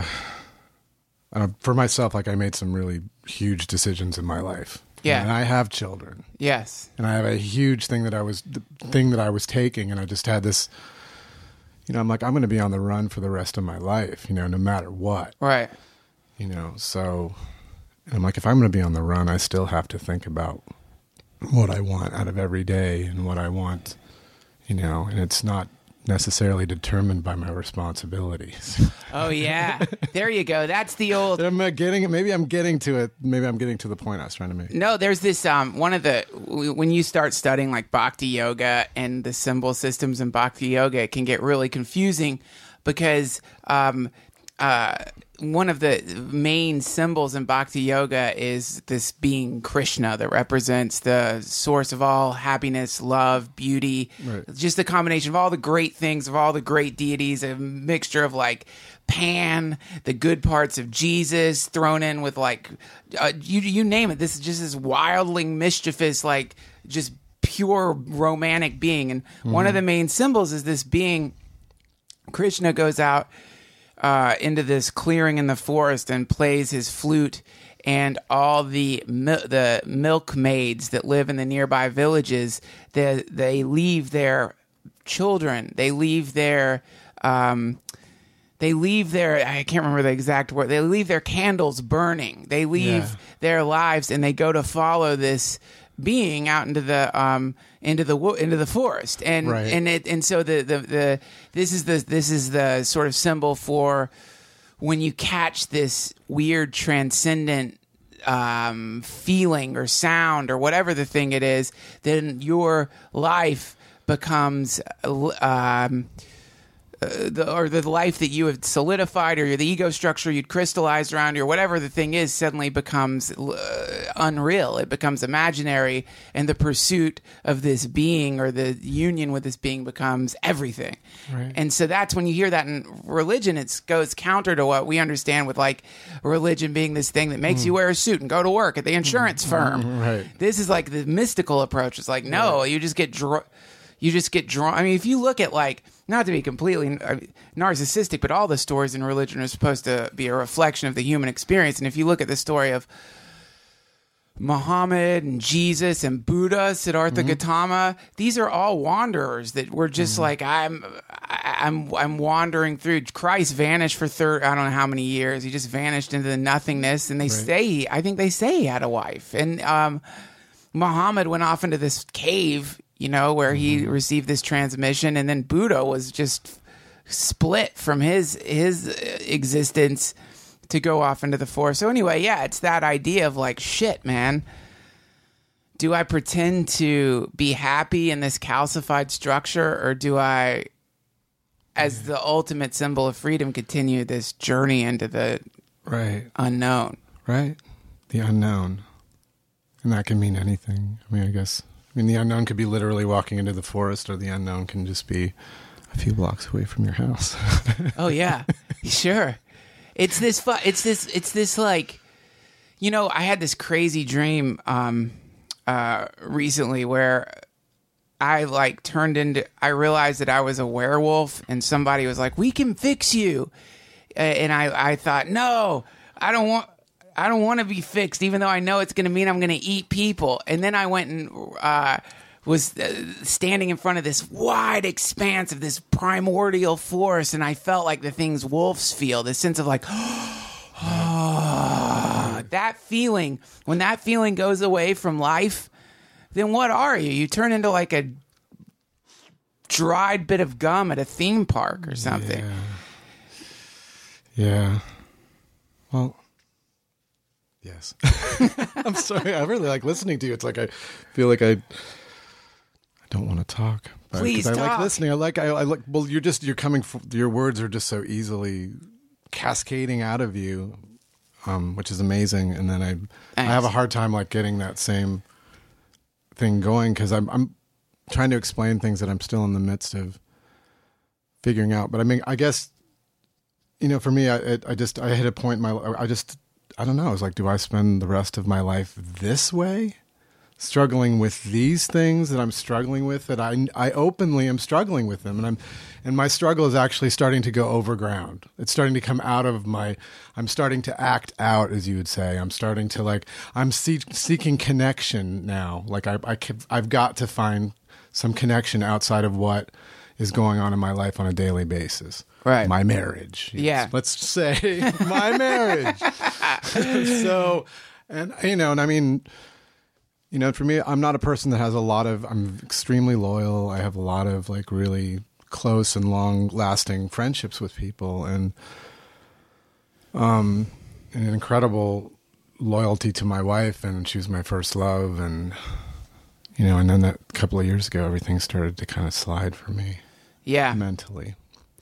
uh, for myself, like I made some really huge decisions in my life. Yeah, and I have children. Yes, and I have a huge thing that I was the thing that I was taking, and I just had this. You know, I'm like, I'm going to be on the run for the rest of my life, you know, no matter what. Right. You know, so and I'm like, if I'm going to be on the run, I still have to think about what I want out of every day and what I want, you know, and it's not necessarily determined by my responsibilities. Oh, yeah. There you go. That's the old... I'm not getting maybe I'm getting to it. Maybe I'm getting to the point I was trying to make. No, there's this, um, one of the, when you start studying like Bhakti Yoga and the symbol systems in Bhakti Yoga, it can get really confusing because um, uh, one of the main symbols in Bhakti Yoga is this being Krishna that represents the source of all happiness, love, beauty, right. Just a combination of all the great things, of all the great deities, a mixture of like Pan, the good parts of Jesus thrown in with like, uh, you you name it. This is just this wildling, mischievous, like just pure romantic being. And mm-hmm. one of the main symbols is this being. Krishna goes out uh, into this clearing in the forest and plays his flute, and all the mil- the milkmaids that live in the nearby villages, they they leave their children, they leave their um, they leave their I can't remember the exact word. They leave their candles burning. They leave Yeah. their lives, and they go to follow this being out into the um into the wo- into the forest, and Right. and it and so the, the the this is the this is the sort of symbol for when you catch this weird transcendent um feeling or sound or whatever the thing it is, then your life becomes um Uh, the, or the life that you have solidified, or the ego structure you'd crystallized around you, or whatever the thing is, suddenly becomes uh, unreal. It becomes imaginary, and the pursuit of this being or the union with this being becomes everything. Right. And so that's when you hear that in religion, it goes counter to what we understand with like religion being this thing that makes mm. you wear a suit and go to work at the insurance mm. firm. Right. This is like the mystical approach. It's like, no, right. you just get dr- you just get drawn. I mean, if you look at like, not to be completely uh, narcissistic, but all the stories in religion are supposed to be a reflection of the human experience. And if you look at the story of Muhammad and Jesus and Buddha, Siddhartha mm-hmm. Gautama, these are all wanderers that were just mm-hmm. like, I'm, I, I'm, I'm wandering through. Christ vanished for third, I don't know how many years. He just vanished into the nothingness. And they right. say, I think they say he had a wife. And um, Muhammad went off into this cave, you know, where he mm-hmm. received this transmission, and then Buddha was just split from his his existence to go off into the forest. So anyway, yeah, it's that idea of like, shit, man, do I pretend to be happy in this calcified structure, or do I, as the ultimate symbol of freedom, continue this journey into the right unknown? Right, the unknown, and that can mean anything. I mean, I guess. I mean, the unknown could be literally walking into the forest, or the unknown can just be a few blocks away from your house. Oh yeah, sure. It's this. Fu- it's this. It's this. Like, you know, I had this crazy dream um, uh, recently where I like turned into. I realized that I was a werewolf, and somebody was like, "We can fix you," uh, and I, I thought, no, I don't want. I don't want to be fixed, even though I know it's going to mean I'm going to eat people. And then I went and uh, was uh, standing in front of this wide expanse of this primordial forest, and I felt like the things wolves feel, this sense of like, oh, that feeling, when that feeling goes away from life, then what are you? You turn into like a dried bit of gum at a theme park or something. Yeah. yeah. Well, yes. I'm sorry. I really like listening to you. It's like I feel like I, I don't want to talk. But, Please I talk. like listening. I like. I, I like. Well, you're just. You're coming. From, your words are just so easily cascading out of you, um, which is amazing. And then I, Thanks. I have a hard time like getting that same thing going because I'm, I'm trying to explain things that I'm still in the midst of figuring out. But I mean, I guess, you know, for me, I, it, I just, I hit a point in my, I just, I don't know. I was like, do I spend the rest of my life this way? Struggling with these things that I'm struggling with, that I, I openly am struggling with them. And I'm, and my struggle is actually starting to go over ground. It's starting to come out of my, I'm starting to act out, as you would say. I'm starting to like, I'm see- seeking connection now. Like I, I, I've got to find some connection outside of what is going on in my life on a daily basis. Right. My marriage. Yes. Yeah. Let's say my marriage. So, and you know, and I mean, you know, for me, I'm not a person that has a lot of, I'm extremely loyal. I have a lot of like really close and long lasting friendships with people and, um, and an incredible loyalty to my wife, and she was my first love. And, you know, and then that couple of years ago, everything started to kind of slide for me Yeah. mentally.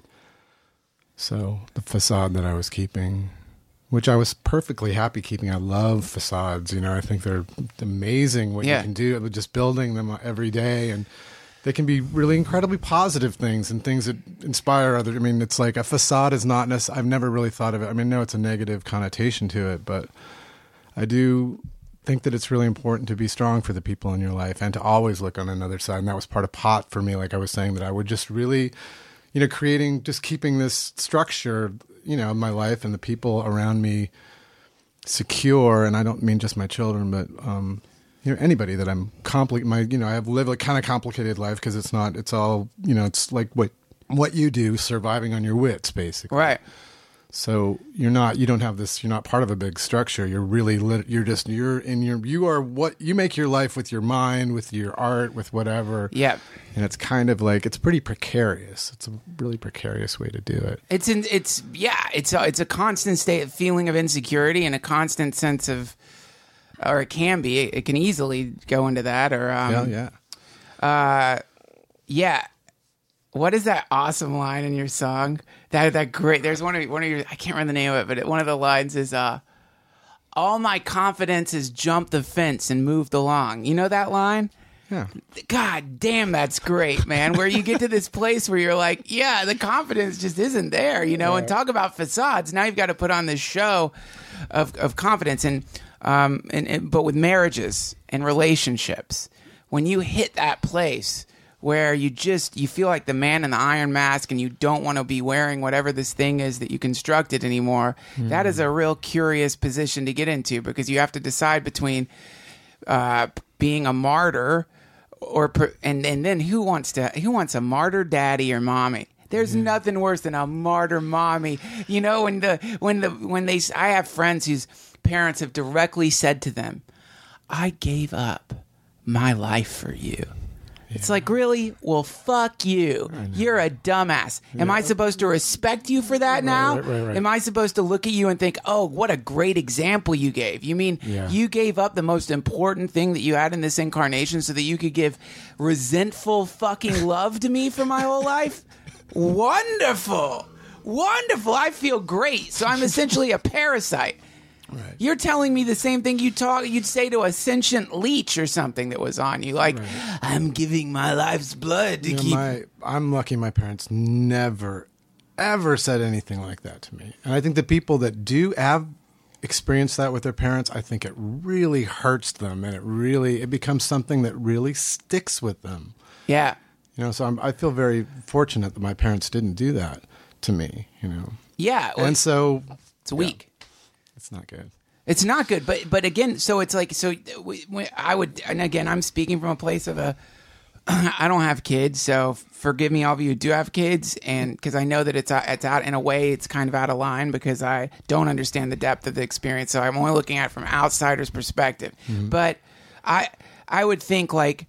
So the facade that I was keeping, which I was perfectly happy keeping. I love facades. You know, I think they're amazing what Yeah. you can do with just building them every day. And they can be really incredibly positive things and things that inspire others. I mean, it's like a facade is not necessarily, I've never really thought of it. I mean, no, it's a negative connotation to it, but I do think that it's really important to be strong for the people in your life and to always look on another side. And that was part of P O T for me. Like I was saying, that I would just really, you know, creating, just keeping this structure, you know, my life and the people around me secure. And I don't mean just my children, but, um, you know, anybody that I'm compli my, you know, I have lived a kind of complicated life because it's not, it's all, you know, it's like what, what you do, surviving on your wits, basically. Right. So you're not, you don't have this, you're not part of a big structure. You're really, lit, you're just, you're in your, you are what, you make your life with your mind, with your art, with whatever. Yeah. And it's kind of like, it's pretty precarious. It's a really precarious way to do it. It's in, it's yeah, it's a, it's a constant state feeling of insecurity and a constant sense of, or it can be, it, it can easily go into that, or um, yeah, yeah. uh, yeah. What is that awesome line in your song? That that great. There's one of one of your. I can't remember the name of it, but it, one of the lines is, uh, "All my confidence is jumped the fence and moved along." You know that line? Yeah. God damn, that's great, man. Where you get to this place where you're like, yeah, the confidence just isn't there, you know. And talk about facades. Now you've got to put on this show of of confidence, and um, and, and but with marriages and relationships, when you hit that place where you just, you feel like the man in the iron mask and you don't want to be wearing whatever this thing is that you constructed anymore, mm. that is a real curious position to get into, because you have to decide between uh, being a martyr or, and, and then who wants to, who wants a martyr daddy or mommy? There's mm. nothing worse than a martyr mommy. You know, when the, when the, when they, I have friends whose parents have directly said to them, I gave up my life for you. It's like, really? Well, fuck you. You're a dumbass. Am yeah. I supposed to respect you for that now? Right, right, right, right. Am I supposed to look at you and think, oh, what a great example you gave? You mean yeah. you gave up the most important thing that you had in this incarnation so that you could give resentful fucking love to me for my whole life? Wonderful. Wonderful. I feel great. So I'm essentially a parasite. Right. You're telling me the same thing you talk, you'd say to a sentient leech or something that was on you. Like, right. I'm giving my life's blood to you know, keep... My, I'm lucky my parents never, ever said anything like that to me. And I think the people that do have experienced that with their parents, I think it really hurts them. And it really, it becomes something that really sticks with them. Yeah. You know, so I'm, I feel very fortunate that my parents didn't do that to me, you know. Yeah. Well, and so... It's weak. Yeah. It's not good. It's not good, but but again, so it's like, so we, we, I would, and again, I'm speaking from a place of a I don't have kids, so forgive me, all of you who do have kids, and because I know that it's uh, it's out in a way, it's kind of out of line because I don't understand the depth of the experience. So I'm only looking at it from outsider's perspective. Mm-hmm. But I I would think like,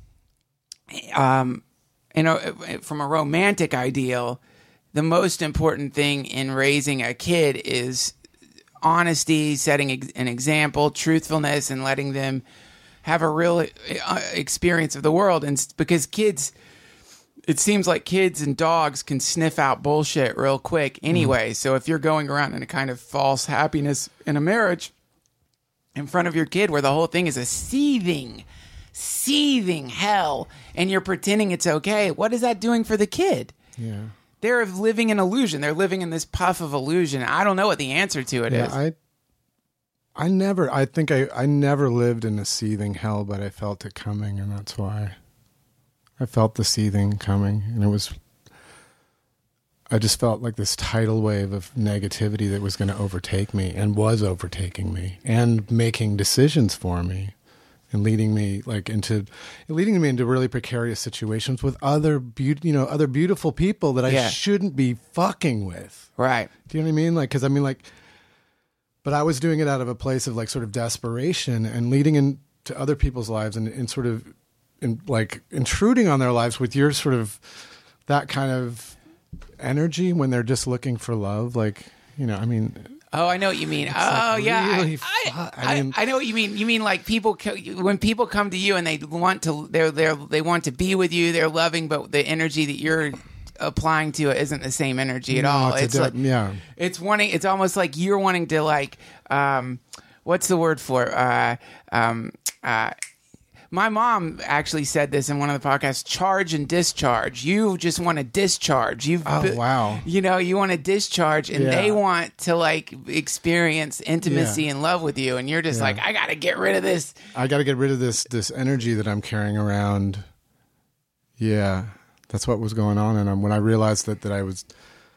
um, you know, from a romantic ideal, the most important thing in raising a kid is honesty, setting an example, truthfulness, and letting them have a real uh, experience of the world. And because kids, it seems like kids and dogs can sniff out bullshit real quick anyway. Mm. So if you're going around in a kind of false happiness in a marriage in front of your kid where the whole thing is a seething, seething hell, and you're pretending it's okay, what is that doing for the kid? Yeah. They're living in illusion. They're living in this puff of illusion. I don't know what the answer to it yeah, is. I I never, I think I, I never lived in a seething hell, but I felt it coming, and that's why I felt the seething coming. And it was, I just felt like this tidal wave of negativity that was going to overtake me and was overtaking me and making decisions for me and leading me like into, leading me into really precarious situations with other, be- you know, other beautiful people that I Yeah. shouldn't be fucking with. Right. Do you know what I mean? Like, cause I mean like, but I was doing it out of a place of like sort of desperation and leading into other people's lives and, and sort of in, like intruding on their lives with your sort of that kind of energy when they're just looking for love. Like, you know, I mean. Oh, I know what you mean. Oh, like yeah. really I, fu- I, I mean- I, I know what you mean. You mean like people co- when people come to you and they want to they're they're they want to be with you. They're loving, but the energy that you're applying to it isn't the same energy at No, all. it's a It's di- like yeah. it's wanting. It's almost like you're wanting to like um, what's the word for it? uh um uh. My mom actually said this in one of the podcasts, charge and discharge. You just want to discharge. You've Oh, bu- wow. You know, you want to discharge and Yeah. they want to like experience intimacy Yeah. and love with you. And you're just Yeah. like, I got to get rid of this. I got to get rid of this, this energy that I'm carrying around. Yeah. That's what was going on. And um, when I realized that, that I was,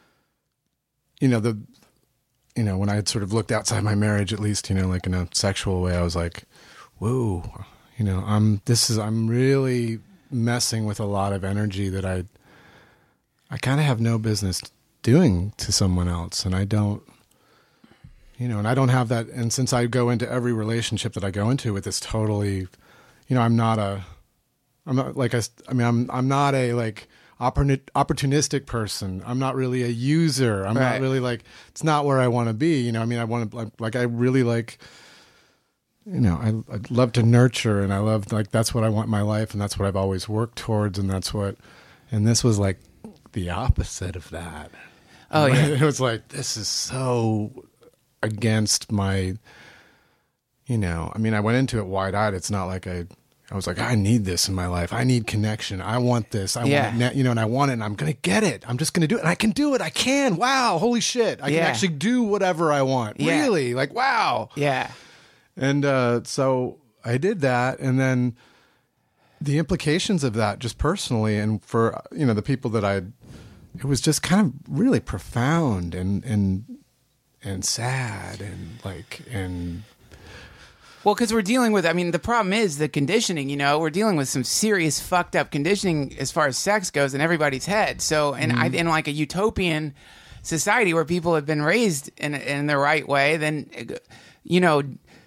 you know, the, you know, when I had sort of looked outside my marriage, at least, you know, like in a sexual way, I was like, whoa, you know, I'm, this is, I'm really messing with a lot of energy that I, I kind of have no business doing to someone else. And I don't, you know, and I don't have that. And since I go into every relationship that I go into with this totally, you know, I'm not a, I'm not like, I, I mean, I'm, I'm not a like opportuni- opportunistic person. I'm not really a user. I'm Right. not really like, it's not where I want to be. You know, I mean, I want to like, like, I really like, you know, I, I love to nurture and I love like, that's what I want in my life. And that's what I've always worked towards. And that's what, and this was like the opposite of that. Oh, yeah. It was like, this is so against my, you know, I mean, I went into it wide eyed. It's not like I, I was like, I need this in my life. I need connection. I want this. I Yeah. want it, now, you know, and I want it and I'm going to get it. I'm just going to do it. And I can do it. I can. Wow. Holy shit. I Yeah. can actually do whatever I want. Yeah. Really? Like, wow. Yeah. And uh, so I did that. And then the implications of that just personally and for, you know, the people that I, it was just kind of really profound and, and, and sad and like, and Well, because we're dealing with, I mean, the problem is the conditioning, you know, we're dealing with some serious fucked up conditioning as far as sex goes in everybody's head. So, and I, in like a utopian society where people have been raised in, in the right way, then, you know,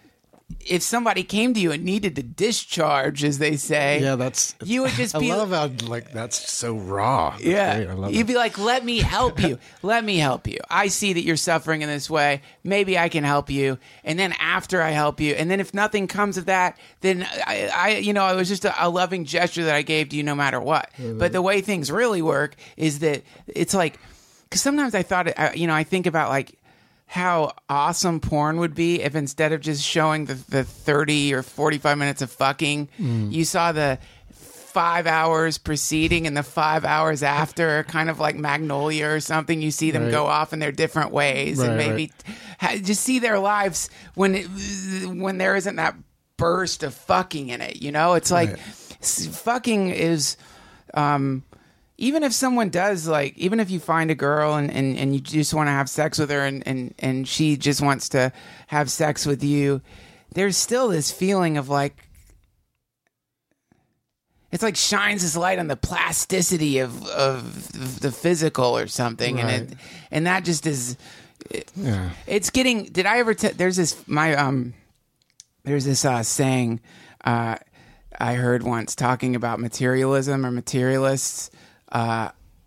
if somebody came to you and needed to discharge, as they say, yeah, that's, you would just I be love how like, that's so raw. That's yeah, great. I love you'd it. be like, "Let me help you. Let me help you. I see that you're suffering in this way. Maybe I can help you." And then after I help you, and then if nothing comes of that, then I, I you know, it was just a, a loving gesture that I gave to you, no matter what. Mm-hmm. But the way things really work is that it's like, because sometimes I thought, I, you know, I think about like how awesome porn would be if instead of just showing the, the thirty or forty-five minutes of fucking, Mm. you saw the five hours preceding and the five hours after, kind of like Magnolia or something. You see them Right. go off in their different ways, and Right, maybe ha- just see their lives when it, when there isn't that burst of fucking in it. You know, it's like Right. s- fucking is. Um, even if someone does, like, even if you find a girl and, and, and you just want to have sex with her and, and, and she just wants to have sex with you, there's still this feeling of like, it's like shines this light on the plasticity of of the physical or something, Right. and it and that just is. It, Yeah. It's getting. Did I ever? T- there's this. My um. There's this uh, saying uh, I heard once talking about materialism or materialists, uh,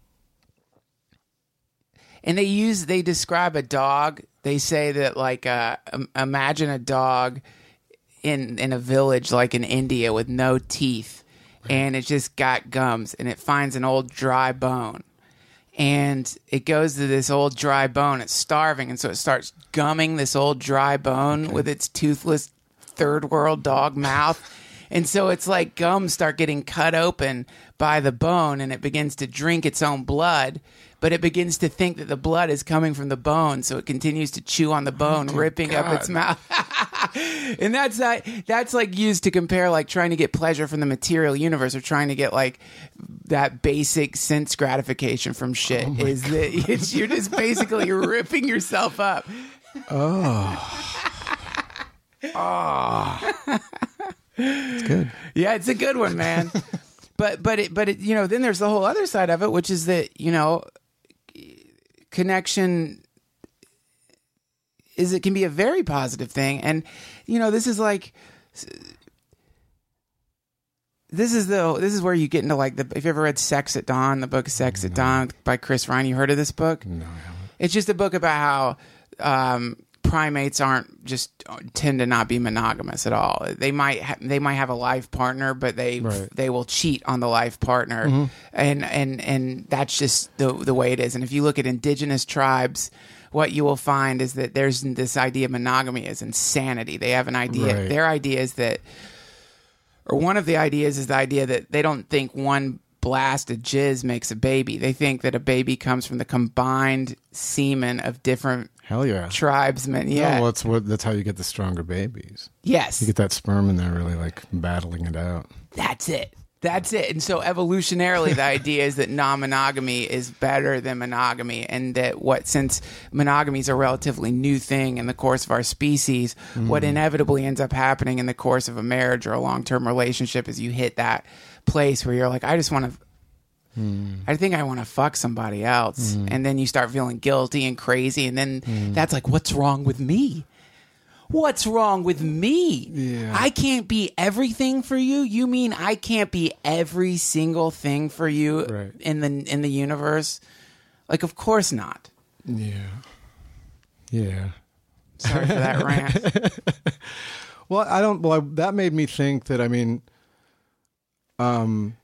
and they use they describe a dog. They say that like uh, um, imagine a dog in in a village like in India with no teeth, and it just got gums, and it finds an old dry bone. And it goes to this old dry bone. It's starving, and so it starts gumming this old dry bone with its toothless third world dog mouth. And so it's like gums start getting cut open by the bone, and it begins to drink its own blood. But it begins to think that the blood is coming from the bone, so it continues to chew on the bone, Oh, ripping God. up its mouth. And that's uh, that's like used to compare like trying to get pleasure from the material universe or trying to get like that basic sense gratification from shit. Oh is that it's, you're just basically ripping yourself up. It's good. Yeah, it's a good one, man. but but it, but it, you know, then there's the whole other side of it, which is that, you know, connection is it can be a very positive thing, and you know, this is like this is the this is where you get into like the if you ever read Sex at Dawn, the book Sex at Dawn by Chris Ryan. You heard of this book? No, I haven't. It's just a book about how um, primates aren't just tend to not be monogamous at all. They might ha- they might have a life partner, but they Right. they will cheat on the life partner, and and and that's just the the way it is. And if you look at indigenous tribes, what you will find is that there's this idea of monogamy is insanity. They have an idea. Right. Their idea is that, or one of the ideas is the idea that they don't think one blast of jizz makes a baby. They think that a baby comes from the combined semen of different Hell yeah. tribesmen. No, Yeah. well, that's what. That's how you get the stronger babies. yes. You get that sperm in there, really like battling it out. That's it. That's it. And so evolutionarily, the idea is that non-monogamy is better than monogamy, and that what since monogamy is a relatively new thing in the course of our species, what inevitably ends up happening in the course of a marriage or a long-term relationship is you hit that place where you're like, I just want to. I think I want to fuck somebody else, and then you start feeling guilty and crazy, and then that's like, what's wrong with me? What's wrong with me? Yeah. I can't be everything for you. You mean I can't be every single thing for you Right. in the in the universe? Like, of course not. Yeah. Yeah. Sorry for that rant. Well, I don't. Well, I, that made me think that. I mean, um,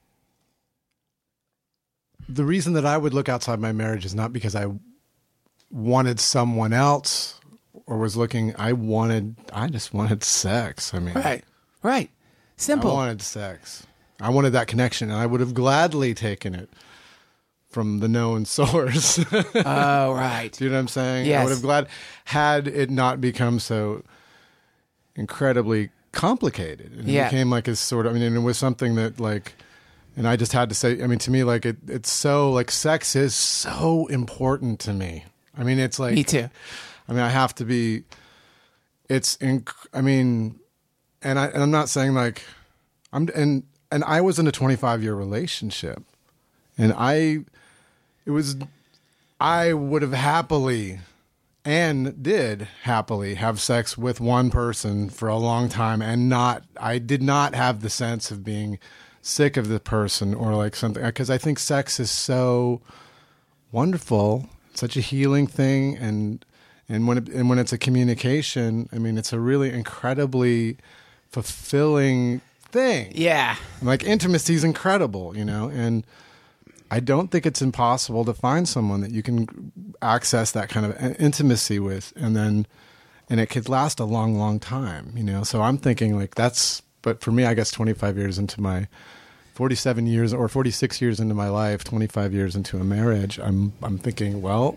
the reason that I would look outside my marriage is not because I wanted someone else or was looking. I wanted. I just wanted sex. I mean, Right, right. I Simple. wanted sex. I wanted that connection, and I would have gladly taken it from the known source. Oh, right. Do you know what I'm saying? I Yes. would have glad had it not become so incredibly complicated. And Yeah. It became like a sort of, I mean, it was something that like, and I just had to say, I mean, to me, like it, it's so like sex is so important to me. I mean, it's like, Me too. I mean, I have to be, it's, inc- I mean, and I, and I'm not saying like, I'm, and, and I was in a twenty-five year relationship, and I, it was, I would have happily and did happily have sex with one person for a long time, and not, I did not have the sense of being sick of the person or like something, because I think sex is so wonderful, such a healing thing, and and when it, and when it's a communication, I mean, it's a really incredibly fulfilling thing. Yeah. Like intimacy is incredible, you know, and I don't think it's impossible to find someone that you can access that kind of intimacy with, and then, and it could last a long, long time, you know? So I'm thinking like that's, but for me, I guess twenty-five years into my, forty-seven years or forty-six years into my life, twenty-five years into a marriage, I'm, I'm thinking, well,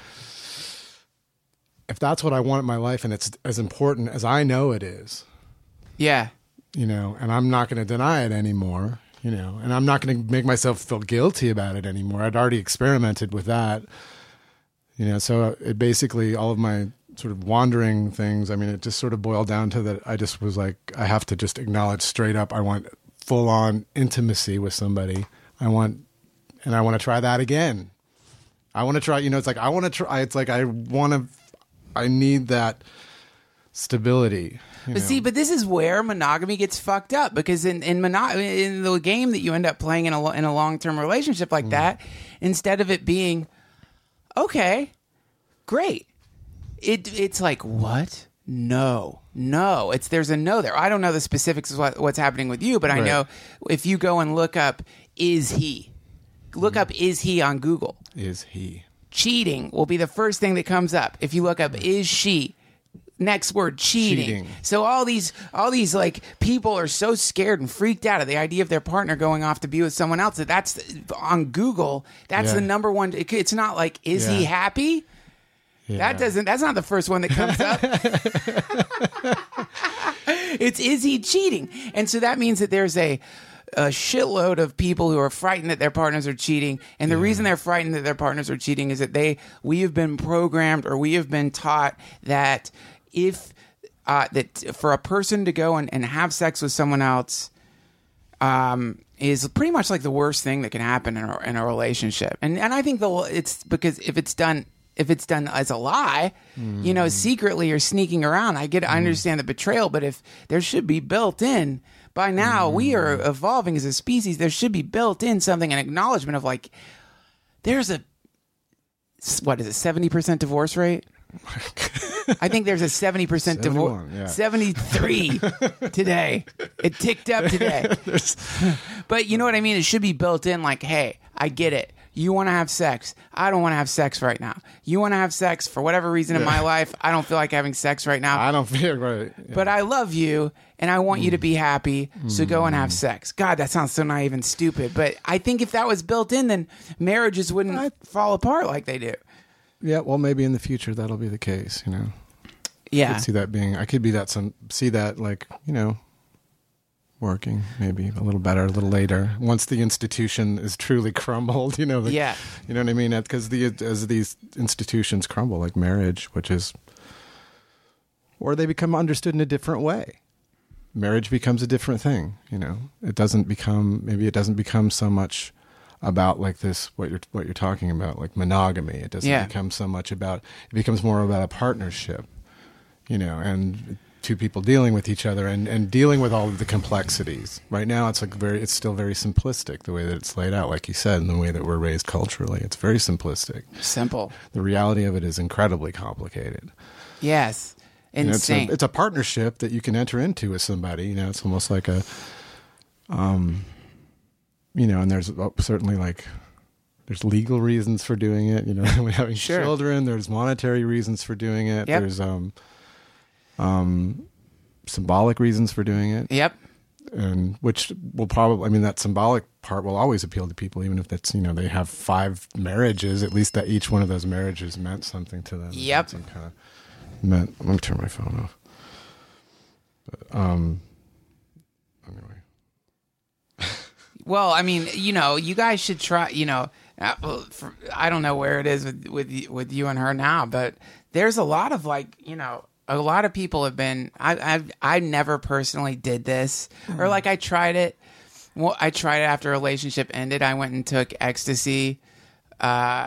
if that's what I want in my life and it's as important as I know it is, Yeah. you know, and I'm not going to deny it anymore, you know, and I'm not going to make myself feel guilty about it anymore. I'd already experimented with that, you know, so it basically, all of my sort of wandering things, I mean, it just sort of boiled down to that. I just was like, I have to just acknowledge straight up, I want full on intimacy with somebody. I want, and I want to try that again. I want to try, you know, it's like, I want to try, it's like, I want to, I need that stability. But know? see, but this is where monogamy gets fucked up, because in in, mono- in the game that you end up playing in a in a long term relationship like mm. that, instead of it being okay, great, it it's like what? No, no. It's there's a no there. I don't know the specifics of what, what's happening with you, but I right. know if you go and look up is he, look mm. up is he on Google. Is he cheating will be the first thing that comes up. If you look up is she. Next word, cheating. cheating. So all these, all these like people are so scared and freaked out at the idea of their partner going off to be with someone else that that's on Google. That's yeah. the number one. It, it's not like, is yeah. he happy? Yeah. That doesn't. That's not the first one that comes up. It's is he cheating? And so that means that there's a. a shitload of people who are frightened that their partners are cheating, and the yeah. reason they're frightened that their partners are cheating is that they we have been programmed or we have been taught that if uh, that for a person to go and, and have sex with someone else um, is pretty much like the worst thing that can happen in a, in a relationship, and and I think the it's because if it's done. If it's done as a lie, mm. you know, secretly or sneaking around, I get, I understand the betrayal, but if there should be built in, by now mm. we are evolving as a species, there should be built in something, an acknowledgement of like, there's a, what is it, seventy percent divorce rate? I think there's a seventy percent divorce. Yeah. seventy-three today. It ticked up today. But you know what I mean? It should be built in like, hey, I get it. You want to have sex. I don't want to have sex right now. You want to have sex for whatever reason yeah. in my life. I don't feel like having sex right now. I don't feel right. Yeah. But I love you, and I want mm. you to be happy, so mm. go and have sex. God, that sounds so naive and stupid. But I think if that was built in, then marriages wouldn't I, fall apart like they do. Yeah, well, maybe in the future that'll be the case, you know. Yeah. I could see that being, I could be that, some see that like, you know, working maybe a little better a little later once the institution is truly crumbled, you know. The, yeah. You know what I mean? Because the as these institutions crumble, like marriage, which is, or they become understood in a different way. Marriage becomes a different thing, you know. It doesn't become, maybe it doesn't become so much about like this, what you're what you're talking about, like monogamy. It doesn't yeah. become so much about, it becomes more about a partnership, you know, and two people dealing with each other and, and dealing with all of the complexities. Right now, it's like very, it's still very simplistic the way that it's laid out, like you said, in the way that we're raised culturally. It's very simplistic. Simple. The reality of it is incredibly complicated. Yes. Insane. You know, it's, a, it's a partnership that you can enter into with somebody. You know, it's almost like a, um, you know, and there's certainly like, there's legal reasons for doing it. You know, having sure. children. There's monetary reasons for doing it. Yep. There's um, um, symbolic reasons for doing it. Yep. And which will probably, I mean, that symbolic part will always appeal to people, even if that's, you know, they have five marriages. At least that each one of those marriages meant something to them. Yep. Some kind of meant. Let me turn my phone off. But, um. Anyway. Well, I mean, you know, you guys should try. You know, for, I don't know where it is with with with you and her now, but there's a lot of like, you know, a lot of people have been. I I I never personally did this, mm-hmm. or like I tried it. Well, I tried it after a relationship ended. I went and took ecstasy, uh,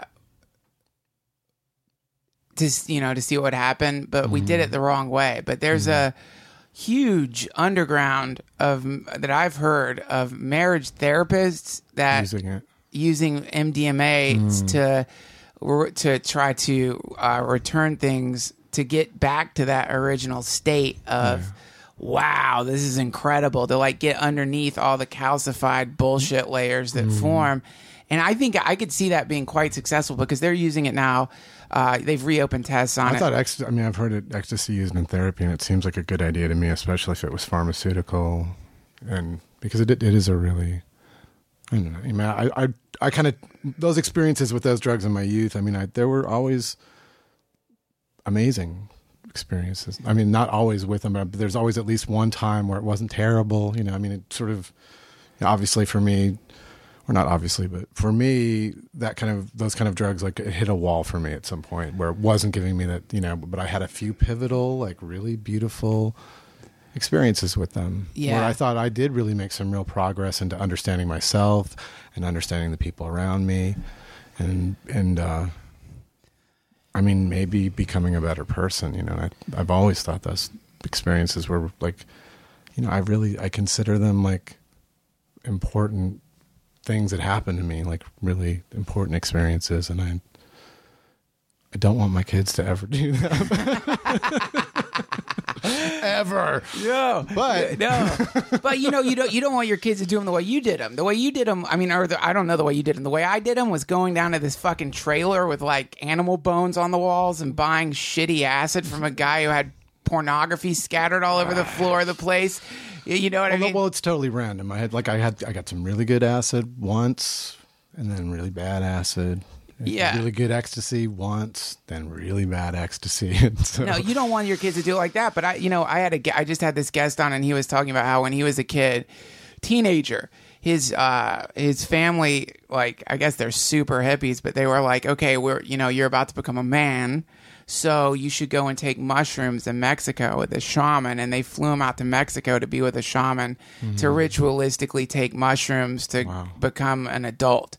to you know to see what happened, but mm-hmm. we did it the wrong way. But there's mm-hmm. a huge underground of that I've heard of marriage therapists that using, it. using M D M A mm. to to try to uh, return things to get back to that original state of yeah. wow, this is incredible, to like get underneath all the calcified bullshit layers that mm. form. And I think I could see that being quite successful because they're using it now. Uh, they've reopened tests on I it. thought ecstasy, I mean, I've heard it, ecstasy used in therapy, and it seems like a good idea to me, especially if it was pharmaceutical, and because it it is a really, I don't know. I mean, I I, I kind of those experiences with those drugs in my youth. I mean, I, there were always amazing experiences. I mean, not always with them, but there's always at least one time where it wasn't terrible. You know, I mean, it sort of, you know, obviously for me. Or not obviously, but for me, that kind of those kind of drugs, like it hit a wall for me at some point where it wasn't giving me that, you know. But I had a few pivotal, like really beautiful experiences with them. Yeah. Where I thought I did really make some real progress into understanding myself and understanding the people around me, and and uh, I mean maybe becoming a better person. You know, I, I've always thought those experiences were like, you know, I really I consider them like important things that happened to me, like really important experiences, and I I don't want my kids to ever do that. Ever. No, But no, but you know, you don't you don't want your kids to do them the way you did them. The way you did them, I mean, or the, I don't know the way you did them. The way I did them was going down to this fucking trailer with like animal bones on the walls and buying shitty acid from a guy who had pornography scattered all over the floor of the place. You know what well, I mean? well, it's totally random. I had like I had I got some really good acid once, and then really bad acid. And Yeah. really good ecstasy once, then really bad ecstasy. And so, No, you don't want your kids to do it like that. But I, you know, I had a, gu- I just had this guest on, and he was talking about how when he was a kid, teenager, his, uh, his family, like, I guess they're super hippies, but they were like, okay, we're, you know, you're about to become a man, so you should go and take mushrooms in Mexico with a shaman. And they flew him out to Mexico to be with a shaman Mm-hmm. to ritualistically take mushrooms to Wow. become an adult.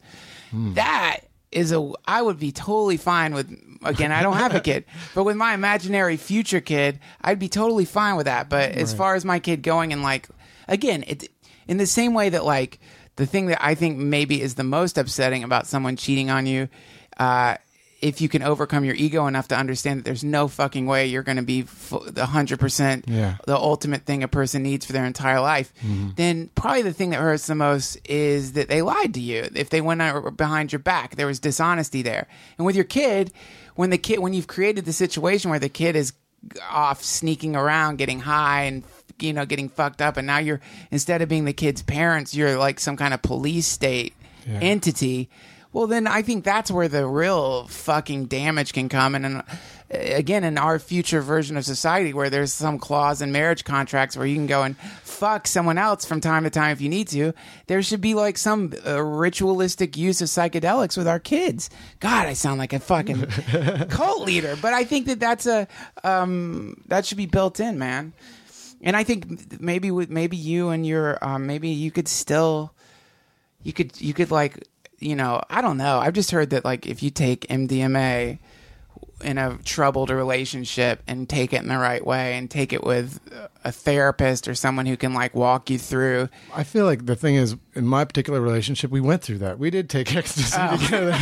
That is a I would be totally fine with. Again, I don't have a kid, but with my imaginary future kid, I'd be totally fine with that. But as far as my kid going and like, again, it in the same way that like the thing that I think maybe is the most upsetting about someone cheating on you, uh, if you can overcome your ego enough to understand that there's no fucking way you're going to be the hundred percent Yeah. the ultimate thing a person needs for their entire life, then probably the thing that hurts the most is that they lied to you. If they went out behind your back, there was dishonesty there. And with your kid, when the kid, when you've created the situation where the kid is off sneaking around, getting high and, you know, getting fucked up, and now you're, instead of being the kid's parents, you're like some kind of police state Yeah. entity. Well, then I think that's where the real fucking damage can come. And, and uh, again, in our future version of society where there's some clause in marriage contracts where you can go and fuck someone else from time to time if you need to, there should be like some uh, ritualistic use of psychedelics with our kids. God, I sound like a fucking cult leader. But I think that that's a, um, that should be built in, man. And I think maybe with, maybe you and your, um, maybe you could still, you could, you could like, you know, I don't know. I've just heard that like if you take M D M A in a troubled relationship and take it in the right way and take it with a therapist or someone who can like walk you through. I feel like the thing is, in my particular relationship, we went through that. We did take ecstasy Oh. together.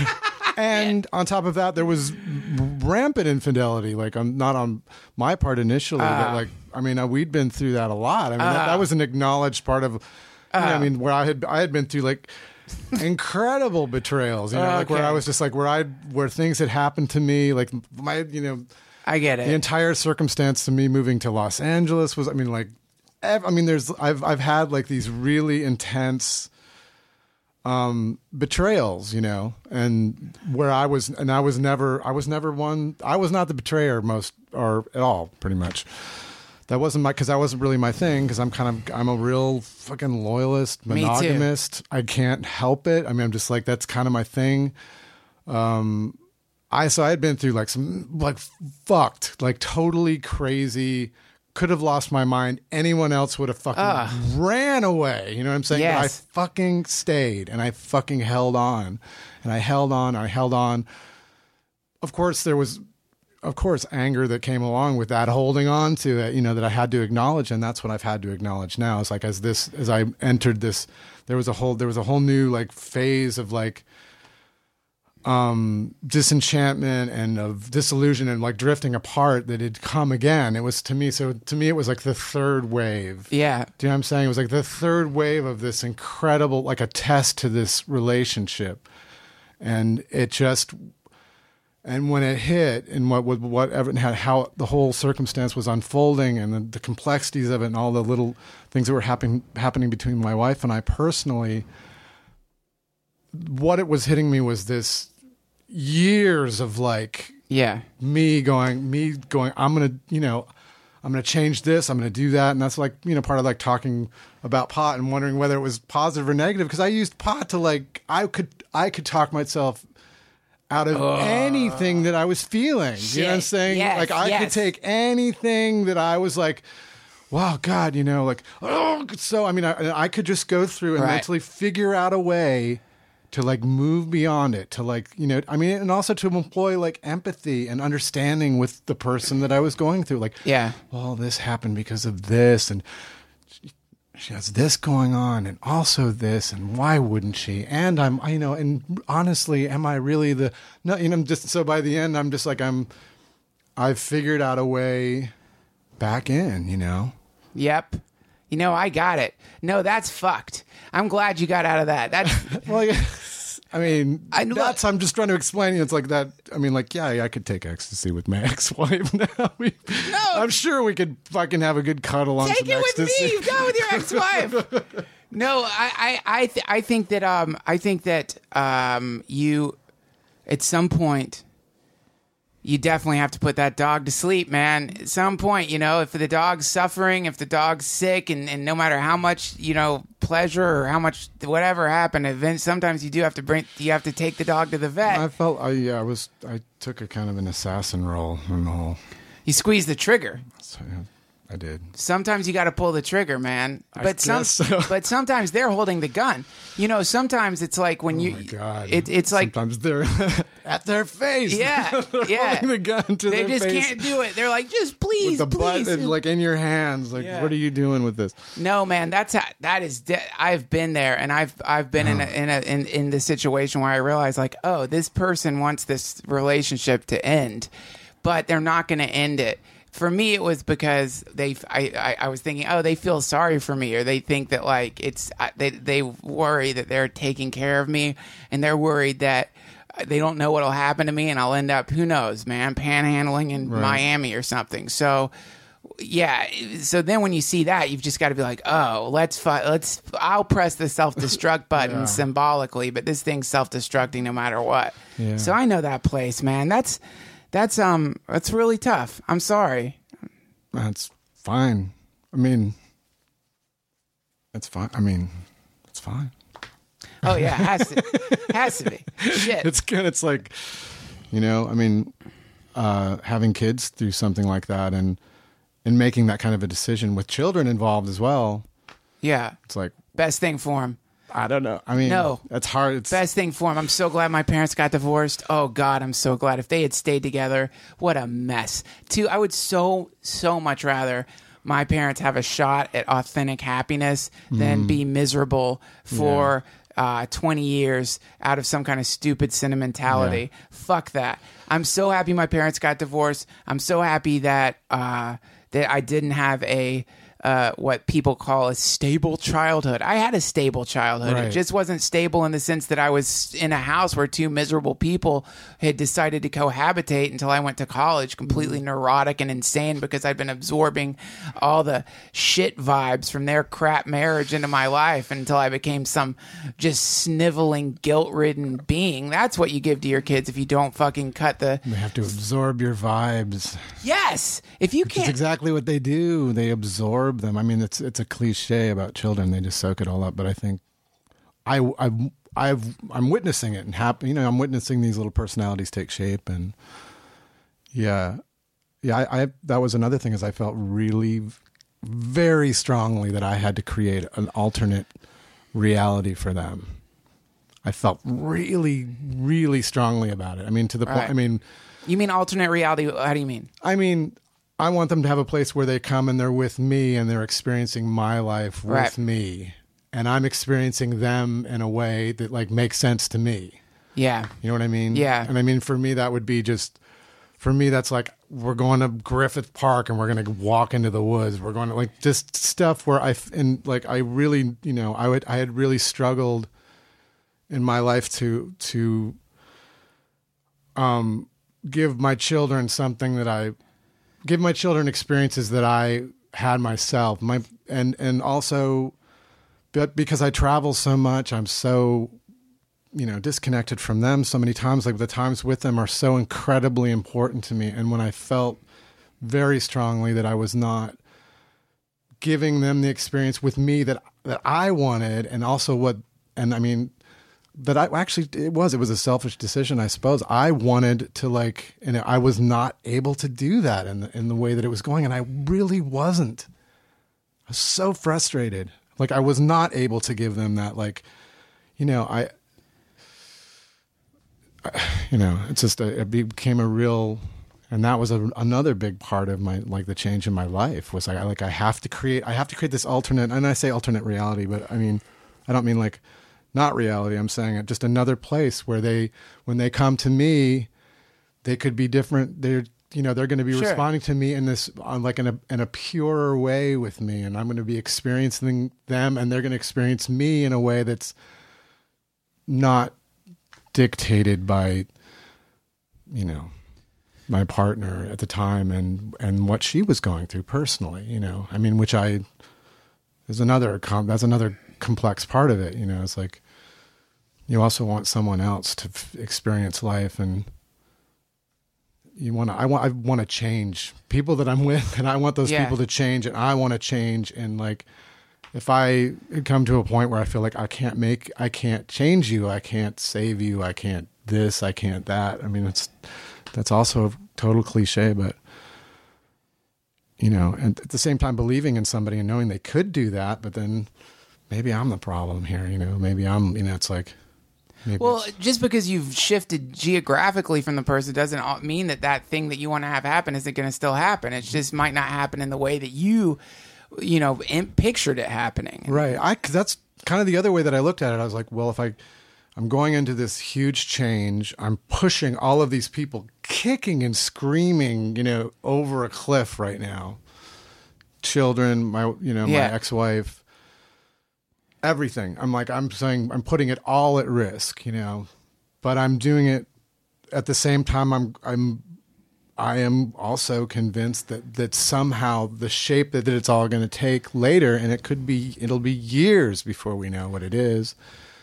And on top of that, there was rampant infidelity. Like, I'm not on my part initially, Uh. but like, I mean, uh, we'd been through that a lot. I mean, that, Uh. that was an acknowledged part of, you know, I mean, where I had, I had been through like incredible betrayals, you know, like where Okay. I was just like, where I, where things had happened to me, like my, you know, I get it. the entire circumstance to me moving to Los Angeles was, I mean, like, ev- I mean, there's, I've, I've had like these really intense, um, betrayals, you know, and where I was, and I was never, I was never one, I was not the betrayer most, or at all, pretty much. That wasn't my, because that wasn't really my thing. Because I'm kind of, I'm a real fucking loyalist, Me too. monogamist. I can't help it. I mean, I'm just like, that's kind of my thing. Um, I so I had been through like some like fucked, like totally crazy. Could have lost my mind. Anyone else would have fucking Ugh. ran away. You know what I'm saying? But Yes. I fucking stayed, and I fucking held on, and I held on. I held on. Of course, there was. Of course, anger that came along with that, holding on to it, you know, that I had to acknowledge, and that's what I've had to acknowledge now. It's like as this, as I entered this, there was a whole, there was a whole new like phase of like, um, disenchantment and of disillusion and like drifting apart that had come again. It was to me, so to me, it was like the third wave. Yeah. Do you know what I'm saying? It was like the third wave of this incredible, like a test to this relationship, and it just. And when it hit, and what what whatever and how the whole circumstance was unfolding, and the, the complexities of it, and all the little things that were happening happening between my wife and I personally, what it was hitting me was this years of like Yeah. me going, me going, I'm gonna, you know, I'm gonna change this, I'm gonna do that, and that's like, you know, part of like talking about pot and wondering whether it was positive or negative, because I used pot to like, I could I could talk myself out of anything that I was feeling. You know what I'm Shit. saying? Yes, like I could yes. take anything that I was like, wow, God, you know, like, oh, so, I mean, I, I could just go through and Right. mentally figure out a way to like move beyond it, to like, you know, I mean, and also to employ like empathy and understanding with the person that I was going through. Like, Yeah. well, this happened because of this, and she, she has this going on, and also this, and why wouldn't she? And I'm, I, you know, and honestly, am I really the, no, you know, I'm just, so by the end, I'm just like, I'm, I've figured out a way back in, you know? Yep. You know, I got it. No, that's fucked. I'm glad you got out of that. That's Well, yeah, I mean, I know- that's, I'm just trying to explain. It's like that. I mean, like, yeah, I could take ecstasy with my ex-wife now. We, No. I'm sure we could fucking have a good cuddle on take some it with ecstasy. me. You go with your ex-wife. No, I, I, I, th- I think that, um, I think that, um, you, at some point, you definitely have to put that dog to sleep, man. At some point, you know, if the dog's suffering, if the dog's sick, and, and no matter how much, you know, pleasure or how much whatever happened, event, sometimes you do have to bring, you have to take the dog to the vet. I felt, I, yeah, I was, I took a kind of an assassin role in the whole. You squeeze the trigger. So, yeah, I did. Sometimes you got to pull the trigger, man. I But some, guess so. but sometimes they're holding the gun. You know, sometimes it's like when you, Oh my God. it, it's like, sometimes they're at their face. yeah, They're yeah. holding the gun to They their just face can't do it. They're like, just please, with the please. button like in your hands. Like, Yeah. what are you doing with this? No, man, that's how, that is. De- I've been there, and I've I've been in a, in a in in the situation where I realize like, oh, this person wants this relationship to end, but they're not going to end it. For me, it was because they. I, I I was thinking, oh, they feel sorry for me, or they think that like it's uh, they they worry that they're taking care of me, and they're worried that they don't know what'll happen to me, and I'll end up, who knows, man, panhandling in Right. Miami or something. So. Yeah, so then when you see that, you've just got to be like, oh, let's fi- let's. I'll press the self destruct button Yeah. symbolically, but this thing's self destructing no matter what. Yeah. So I know that place, man. That's that's um that's really tough. I'm sorry. That's fine. I mean, it's fine. I mean, it's fine. Oh yeah, has to has to be. Shit. It's good. It's like, you know, I mean, uh, having kids through something like that, and and making that kind of a decision with children involved as well. Yeah, It's like, best thing for him. I don't know. I mean, No. that's hard. It's Best thing for him. I'm so glad my parents got divorced. Oh God, I'm so glad. If they had stayed together, what a mess. Too, I would so so much rather my parents have a shot at authentic happiness than be miserable for uh, twenty years out of some kind of stupid sentimentality. Fuck that. I'm so happy my parents got divorced. I'm so happy that uh, that I didn't have a uh, what people call a stable childhood. I had a stable childhood. It Right. just wasn't stable in the sense that I was in a house where two miserable people had decided to cohabitate until I went to college, completely neurotic and insane because I'd been absorbing all the shit vibes from their crap marriage into my life until I became some just sniveling, guilt-ridden being. That's what you give to your kids if you don't fucking cut the... they have to absorb your vibes. Yes! If you It's can't... exactly what they do. They absorb them. I mean, it's it's a cliche about children. They just soak it all up. But I think I I I've I'm witnessing it and happen. You know, I'm witnessing these little personalities take shape. And yeah, yeah. I, I that was another thing is I felt really very strongly that I had to create an alternate reality for them. I felt really really strongly about it. I mean, to the point. Right. I mean. You mean alternate reality? How do you mean? I mean, I want them to have a place where they come and they're with me and they're experiencing my life with Right. me. And I'm experiencing them in a way that like makes sense to me. Yeah. You know what I mean? Yeah. And I mean, for me, that would be just, for me, that's like, we're going to Griffith Park and we're going to walk into the woods. We're going to like just stuff where I, f- and like, I really, you know, I would, I had really struggled in my life to, to, um, give my children something that I, give my children experiences that I had myself. My and and also, but because I travel so much, I'm so, you know, disconnected from them so many times. Like the times with them are so incredibly important to me. And when I felt very strongly that I was not giving them the experience with me that that I wanted, and also what, and I mean. But I actually, it was, it was a selfish decision, I suppose. I wanted to like, and I was not able to do that in the, in the way that it was going. And I really wasn't. was so frustrated. Like I was not able to give them that, like, you know, I, I you know, it's just, a, it became a real, and that was a, another big part of my, like the change in my life was like, I, like I have to create, I have to create this alternate, and I say alternate reality, but I mean, I don't mean like not reality. I'm saying it just another place where they, when they come to me, they could be different. They're, you know, they're going to be Sure. responding to me in this, uh, like in a, in a purer way with me. And I'm going to be experiencing them, and they're going to experience me in a way that's not dictated by, you know, my partner at the time and, and what she was going through personally, you know, I mean, which I, is another, com- that's another complex part of it. You know, it's like, you also want someone else to f- experience life, and you want to, I want, I want to change people that I'm with, and I want those Yeah. people to change, and I want to change. And like, if I come to a point where I feel like I can't make, I can't change you, I can't save you, I can't this, I can't that. I mean, it's, that's also a total cliche, but you know, and at the same time believing in somebody and knowing they could do that, but then maybe I'm the problem here, you know, maybe I'm, you know, it's like, maybe Well, it's- just because you've shifted geographically from the person doesn't all- mean that that thing that you want to have happen isn't going to still happen. It just might not happen in the way that you, you know, in, pictured it happening. right. I, cause that's kind of the other way that I looked at it. I was like, well, if I, I'm going into this huge change, I'm pushing all of these people kicking and screaming, you know, over a cliff right now. Children, my, you know, Yeah. my ex-wife, everything. I'm like, I'm saying, I'm putting it all at risk, you know, but I'm doing it at the same time. I'm, I'm, I am also convinced that, that somehow the shape that, that it's all going to take later, and it could be, it'll be years before we know what it is,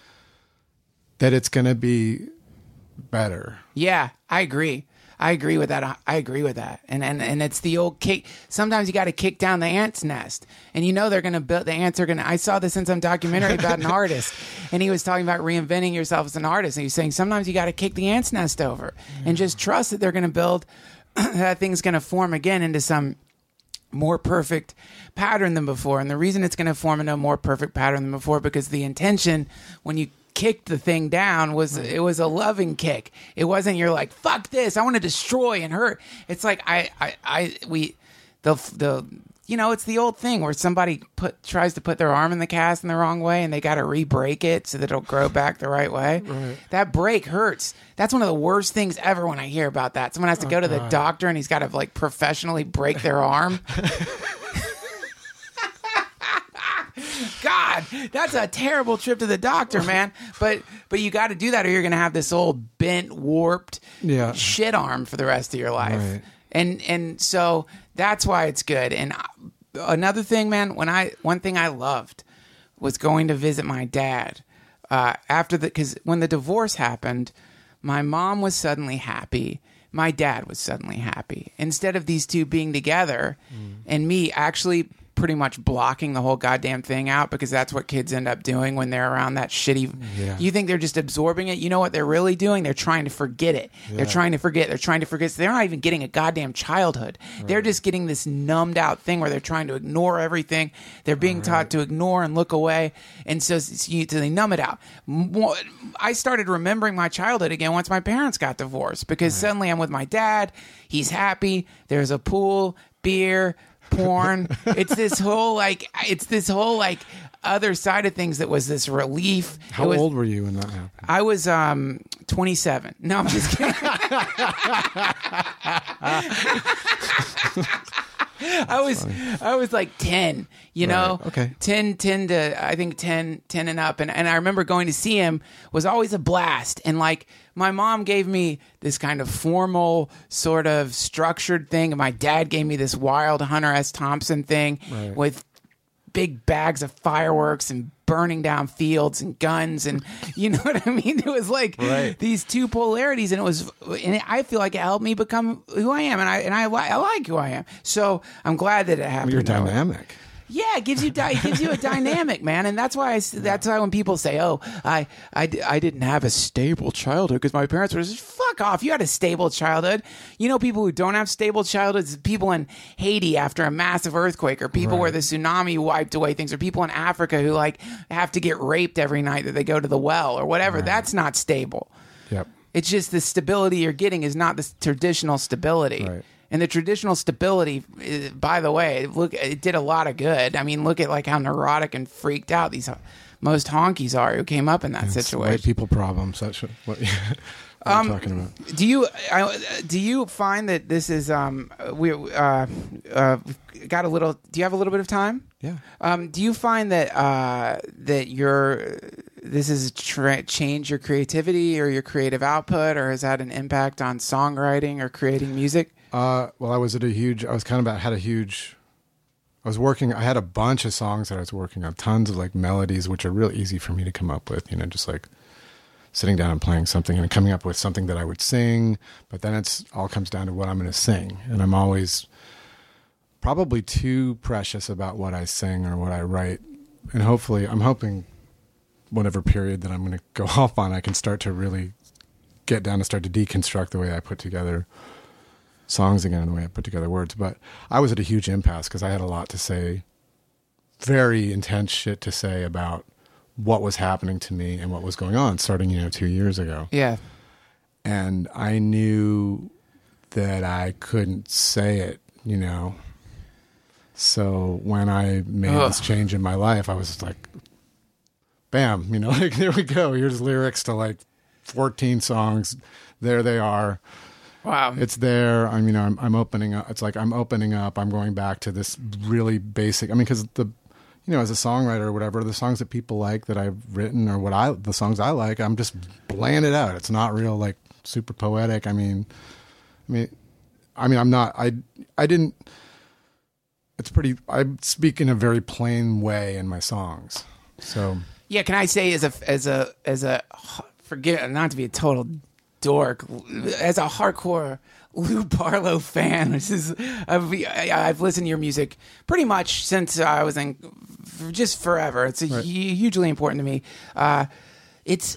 that it's going to be better. Yeah, I agree. I agree with that. I agree with that. And and, and it's the old kick. Sometimes you got to kick down the ant's nest. And you know they're going to build, the ants are going to, I saw this in some documentary about an artist. And he was talking about reinventing yourself as an artist. And he was saying sometimes you got to kick the ant's nest over and just trust that they're going to build, that thing's going to form again into some more perfect pattern than before. And the reason it's going to form into a more perfect pattern than before, because the intention when you kicked the thing down was it was a loving kick. It wasn't you're like, fuck this, I want to destroy and hurt. It's like I I, I we the the you know, it's the old thing where somebody put tries to put their arm in the cast in the wrong way, and they got to re-break it so that it'll grow back the right way. Right. That break hurts. That's one of the worst things ever when I hear about that. Someone has to Oh, go to the God. doctor and he's got to like professionally break their arm. God, that's a terrible trip to the doctor, man. But but you got to do that, or you're going to have this old bent, warped Yeah. shit arm for the rest of your life. Right. And and so that's why it's good. And another thing, man, when I one thing I loved was going to visit my dad uh, after the because when the divorce happened, my mom was suddenly happy. My dad was suddenly happy. Instead of these two being together mm. and me actually pretty much blocking the whole goddamn thing out, because that's what kids end up doing when they're around that shitty. Yeah. You think they're just absorbing it. You know what they're really doing? They're trying to forget it. Yeah. They're trying to forget. They're trying to forget. So they're not even getting a goddamn childhood. Right. They're just getting this numbed out thing where they're trying to ignore everything. They're being right. taught to ignore and look away. And so, so, you, so they numb it out. I started remembering my childhood again once my parents got divorced, because right. suddenly I'm with my dad. He's happy. There's a pool, beer, porn. It's this whole like it's this whole like other side of things that was this relief. How was, old were you when that happened? I was um twenty-seven. No, I'm just kidding. I was I was like ten, you know? Right. Okay. ten, ten to I think ten, ten and up. And and I remember going to see him was always a blast. And like my mom gave me this kind of formal sort of structured thing, and my dad gave me this wild Hunter S. Thompson thing right. with big bags of fireworks and burning down fields and guns, and you know what I mean? It was like right. these two polarities, and it was, and I feel like it helped me become who I am, and I and I, I like who I am. So I'm glad that it happened. Well, you're dynamic. Yeah, it gives you di- it gives you a dynamic, man, and that's why I, that's why when people say, "Oh, I I, I didn't have a stable childhood because my parents were," just fuck off. You had a stable childhood. You know, people who don't have stable childhoods, people in Haiti after a massive earthquake, or people Right. where the tsunami wiped away things, or people in Africa who like have to get raped every night that they go to the well or whatever. Right. That's not stable. Yep. It's just the stability you're getting is not the traditional stability. Right. And the traditional stability, eh, by the way, look, it did a lot of good. I mean, look at like how neurotic and freaked out these most honkies are who came up in that It's situation. white people problems. That's what, what, what Um, I'm talking about. Do you I, do you find that this is um we uh, uh got a little? Do you have a little bit of time? Yeah. Um, do you find that uh that your this has tra- changed your creativity or your creative output, or has had an impact on songwriting or creating music? Uh, well, I was at a huge, I was kind of about, had a huge, I was working, I had a bunch of songs that I was working on, tons of like melodies, which are real easy for me to come up with, you know, just like sitting down and playing something and coming up with something that I would sing. But then it's all comes down to what I'm going to sing. And I'm always probably too precious about what I sing or what I write. And hopefully, I'm hoping whatever period that I'm going to go off on, I can start to really get down and start to deconstruct the way I put together songs again and the way I put together words. But I was at a huge impasse because I had a lot to say, very intense shit to say about what was happening to me and what was going on starting, you know, two years ago. Yeah. And I knew that I couldn't say it, you know. So when I made Ugh. this change in my life, I was just like, bam, you know, like, there we go. Here's lyrics to like fourteen songs. There they are. Wow. It's there. I mean, I'm, I'm opening up. It's like I'm opening up. I'm going back to this really basic. I mean, because the, you know, as a songwriter or whatever, the songs that people like that I've written or what I, the songs I like, I'm just laying it out. It's not real like super poetic. I mean, I mean, I mean, I'm not. I I didn't. It's pretty. I speak in a very plain way in my songs. So Yeah, can I say as a as a as a forget not to be a total dork, as a hardcore Lou Barlow fan, this is I've, I've listened to your music pretty much since I was in just forever. It's a Right. hu- hugely important to me. Uh, it's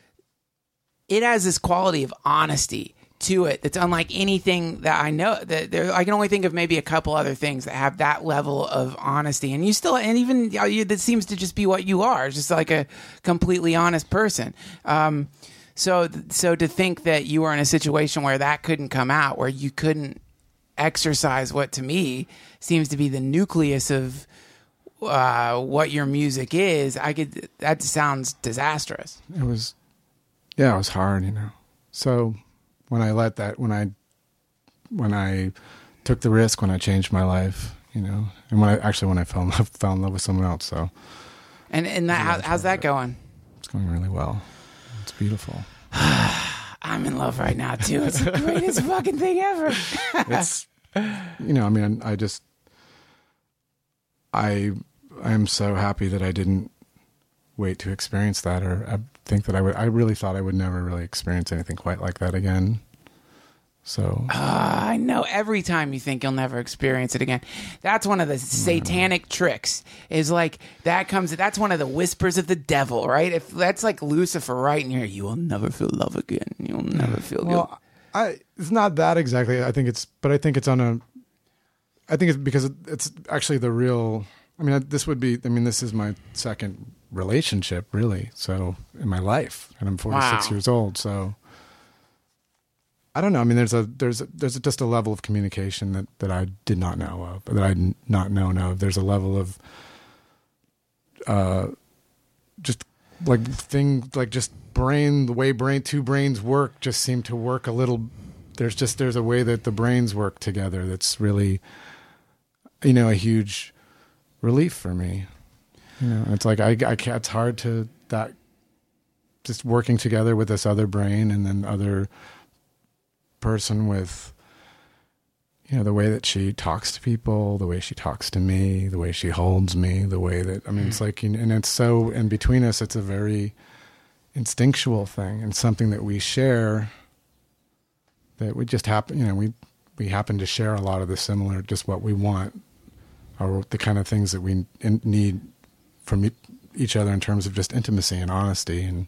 it has this quality of honesty to it that's unlike anything that I know. That there, I can only think of maybe a couple other things that have that level of honesty, and you still, and even you know, you, that seems to just be what you are, just like a completely honest person. Um, so, so to think that you were in a situation where that couldn't come out, where you couldn't exercise what to me seems to be the nucleus of uh, what your music is, I could. That sounds disastrous. it was, yeah, it was hard, you know. So when I let that, when I, when I took the risk, when I changed my life, you know, and when I actually when I fell in love, fell in love with someone else, so And and that, how, how's that going? it's going really well. It's beautiful. I'm in love right now too. It's the greatest fucking thing ever. It's, you know, I mean, I just, I, I am so happy that I didn't wait to experience that, or I think that I would. I really thought I would never really experience anything quite like that again. So Uh, I know every time you think you'll never experience it again. That's one of the satanic tricks. Is like that comes. That's one of the whispers of the devil, right? If that's like Lucifer right in here, you will never feel love again. You will never feel good. well, I it's not that exactly. I think it's, but I think it's on a. I think it's because it's actually the real. I mean, this would be. I mean, this is my second relationship, really. So in my life, and I'm forty-six Wow. years old. So I don't know. I mean, there's a there's a, there's a, just a level of communication that, that I did not know of, that I'd not known of. There's a level of, uh, just like thing like just brain the way brain two brains work just seem to work a little. There's just there's a way that the brains work together that's really, you know, a huge relief for me. You know, it's like I, I can't, it's hard to that just working together with this other brain and then other person with, you know, the way that she talks to people, the way she talks to me, the way she holds me, the way that, I mean, it's like, and it's so, and between us, it's a very instinctual thing and something that we share that we just happen, you know, we, we happen to share a lot of the similar, just what we want are the kind of things that we in, need from e- each other in terms of just intimacy and honesty, and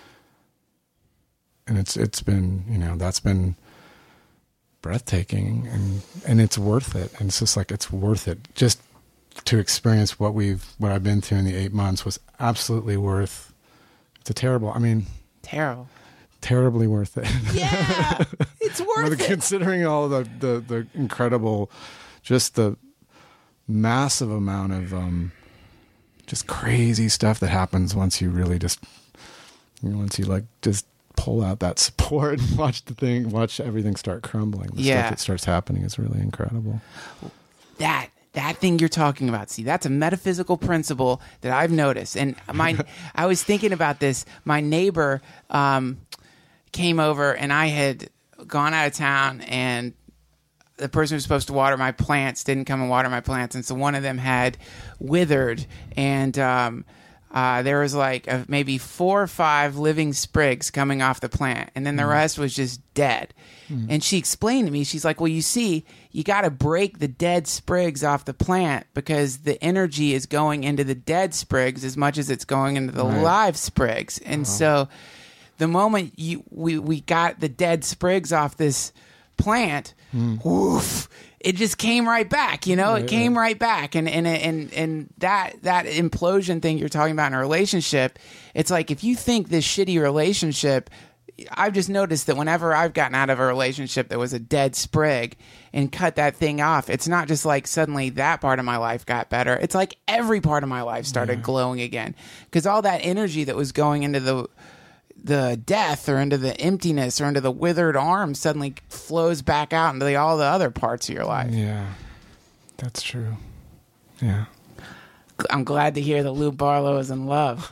and it's it's been, you know, that's been breathtaking, and and it's worth it. And it's just like, it's worth it just to experience what we've what I've been through in the eight months was absolutely worth. It's a terrible, I mean, Terrible. terribly worth it. Yeah, it's worth But it. considering all the, the the incredible, just the massive amount of um, just crazy stuff that happens once you really just, you know, once you like just pull out that support and watch the thing, watch everything start crumbling. The Yeah. stuff that starts happening is really incredible. That that thing you're talking about, see, that's a metaphysical principle that I've noticed. And my, I was thinking about this. My neighbor um, came over, and I had gone out of town, and the person who was supposed to water my plants didn't come and water my plants, and so one of them had withered, and um, uh, there was like a, maybe four or five living sprigs coming off the plant, and then the rest was just dead. And she explained to me, she's like, well, you see, you got to break the dead sprigs off the plant because the energy is going into the dead sprigs as much as it's going into the Right. live sprigs. And so the moment you we, we got the dead sprigs off this plant, woof, it just came right back, you know, it came right back. And, and, and, and that, that implosion thing you're talking about in a relationship, it's like, if you think this shitty relationship, I've just noticed that whenever I've gotten out of a relationship that was a dead sprig and cut that thing off, it's not just like suddenly that part of my life got better. It's like every part of my life started glowing again, because all that energy that was going into the the death or into the emptiness or into the withered arm suddenly flows back out into the, all the other parts of your life. Yeah, that's true. Yeah. I'm glad to hear that Lou Barlow is in love.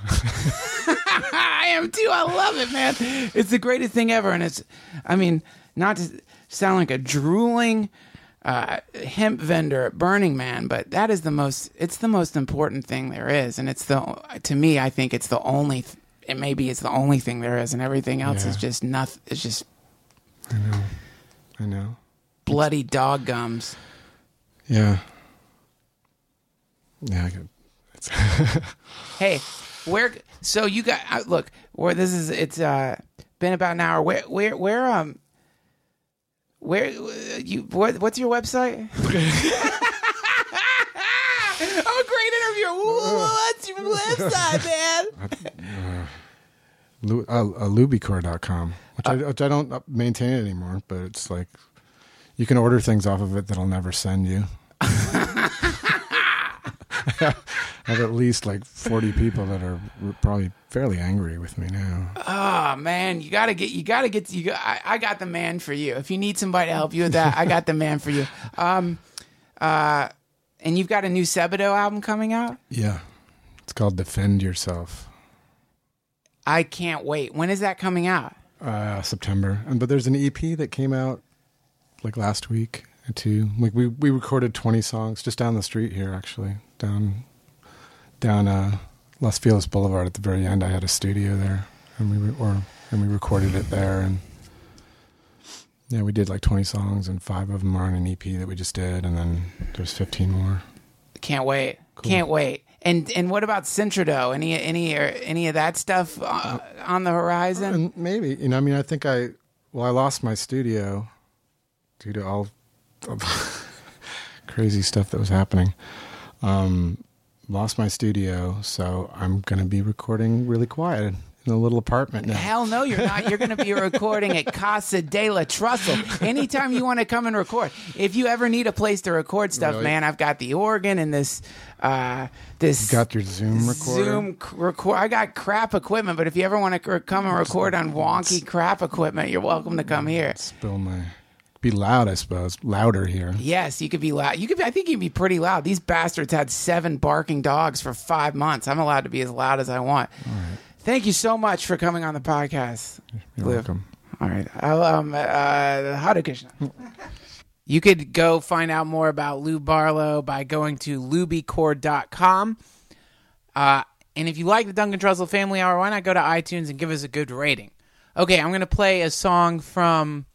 I am too. I love it, man. It's the greatest thing ever. And it's, I mean, not to sound like a drooling uh, hemp vendor at Burning Man, but that is the most, it's the most important thing there is. And it's the, to me, I think it's the only, it maybe it's the only thing there is. And everything else Yeah. is just nothing. It's just I know. I know. bloody dog gums. Yeah. Yeah. I get, it's Hey, where? So you got uh, look. Where this is? It's uh been about an hour. Where? Where? Where? Um. Where? uh, You? What? What's your website? I'm a great interviewer. What's your website, man? Lu- uh, uh, Lubicore dot com, which, I, which I don't uh, maintain it anymore, but it's like you can order things off of it that'll never send you. I have at least like forty people that are probably fairly angry with me now. Oh man, you gotta get. You gotta get. You. Got, I, I got the man for you. If you need somebody to help you with that, I got the man for you. Um. Uh. And you've got a new Sebadoh album coming out. Yeah. It's called Defend Yourself. I can't wait. When is that coming out? Uh, September. And but there's an E P that came out like last week too. Like we, we recorded twenty songs just down the street here, actually. Down down uh, Los Feliz Boulevard at the very end. I had a studio there, and we re- or and we recorded it there, and yeah, we did like twenty songs, and five of them are on an E P that we just did, and then there's fifteen more. Can't wait. Can't wait. And and what about Centrodo? Any any or any of that stuff uh, on the horizon? And maybe, you know, I mean, I think I, well, I lost my studio due to all of crazy stuff that was happening. Um, lost my studio, so I'm going to be recording really quiet in a little apartment now. Hell no, you're not. You're going to be recording at Casa de la Trussell anytime you want to come and record. If you ever need a place to record stuff, Really? man, I've got the organ and this uh, this You got your Zoom recorder? Zoom c- record. I got crap equipment, but if you ever want to come and record on wonky crap equipment, you're welcome to come here. Spill my... Be loud, I suppose. Louder here. Yes, you could be loud. You could. Be, I think you'd be pretty loud. These bastards had seven barking dogs for five months. I'm allowed to be as loud as I want. All right. Thank you so much for coming on the podcast. You're Liv. welcome. All right. I'll, um, uh, Hare Krishna. You could go find out more about Lou Barlow by going to lubicore dot com. Uh, and if you like the Duncan Trussell Family Hour, why not go to iTunes and give us a good rating? Okay, I'm going to play a song from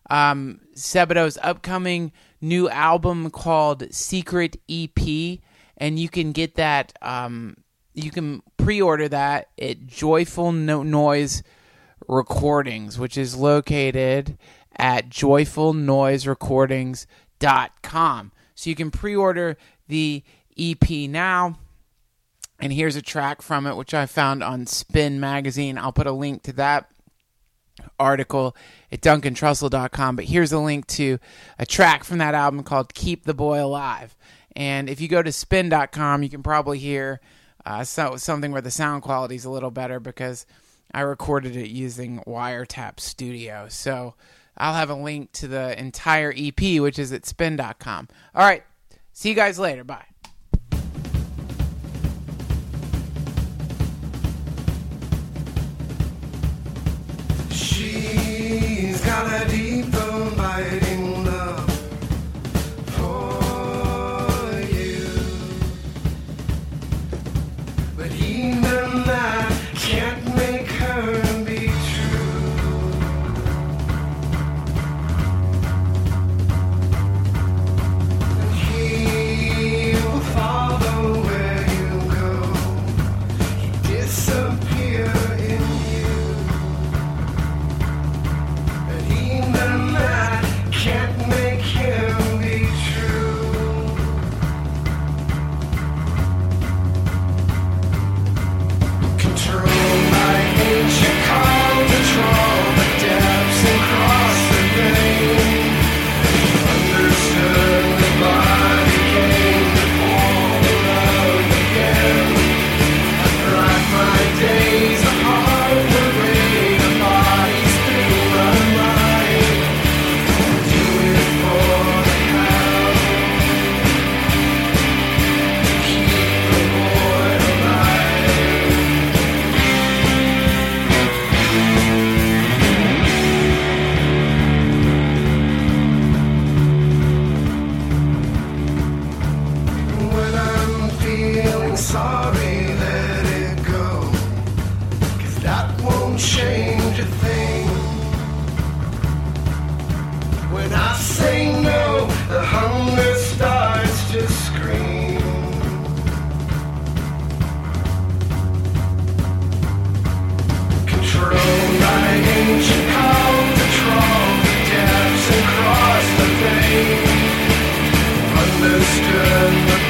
um, Sebadoh's upcoming new album called Secret E P, and you can get that. Um, you can pre-order that at Joyful No- Noise Recordings, which is located at joyful noise recordings dot com. So you can pre-order the E P now. And here's a track from it, which I found on Spin Magazine. I'll put a link to that article at duncan trussell dot com. But here's a link to a track from that album called Keep the Boy Alive. And if you go to spin dot com, you can probably hear uh, so, something where the sound quality is a little better because I recorded it using Wiretap Studio. So I'll have a link to the entire E P, which is at spin dot com. All right. See you guys later. Bye. She's got a deep abiding love for you, but even that can't make her be true. And he will follow where you go. He disappear in you. Even that can't make him be true. Controlled by ancient call to draw the depths and cross the vein. Understood the body came to fall in love again. I drive my days apart the way the body's through my mind. Do it for the hell. Keep the boy alive. When I'm feeling sorry, let it go. 'Cause that won't change a thing. When I say no, the hunger starts to scream. Controlled by ancient call to trawl the depths and cross the vein. Understood the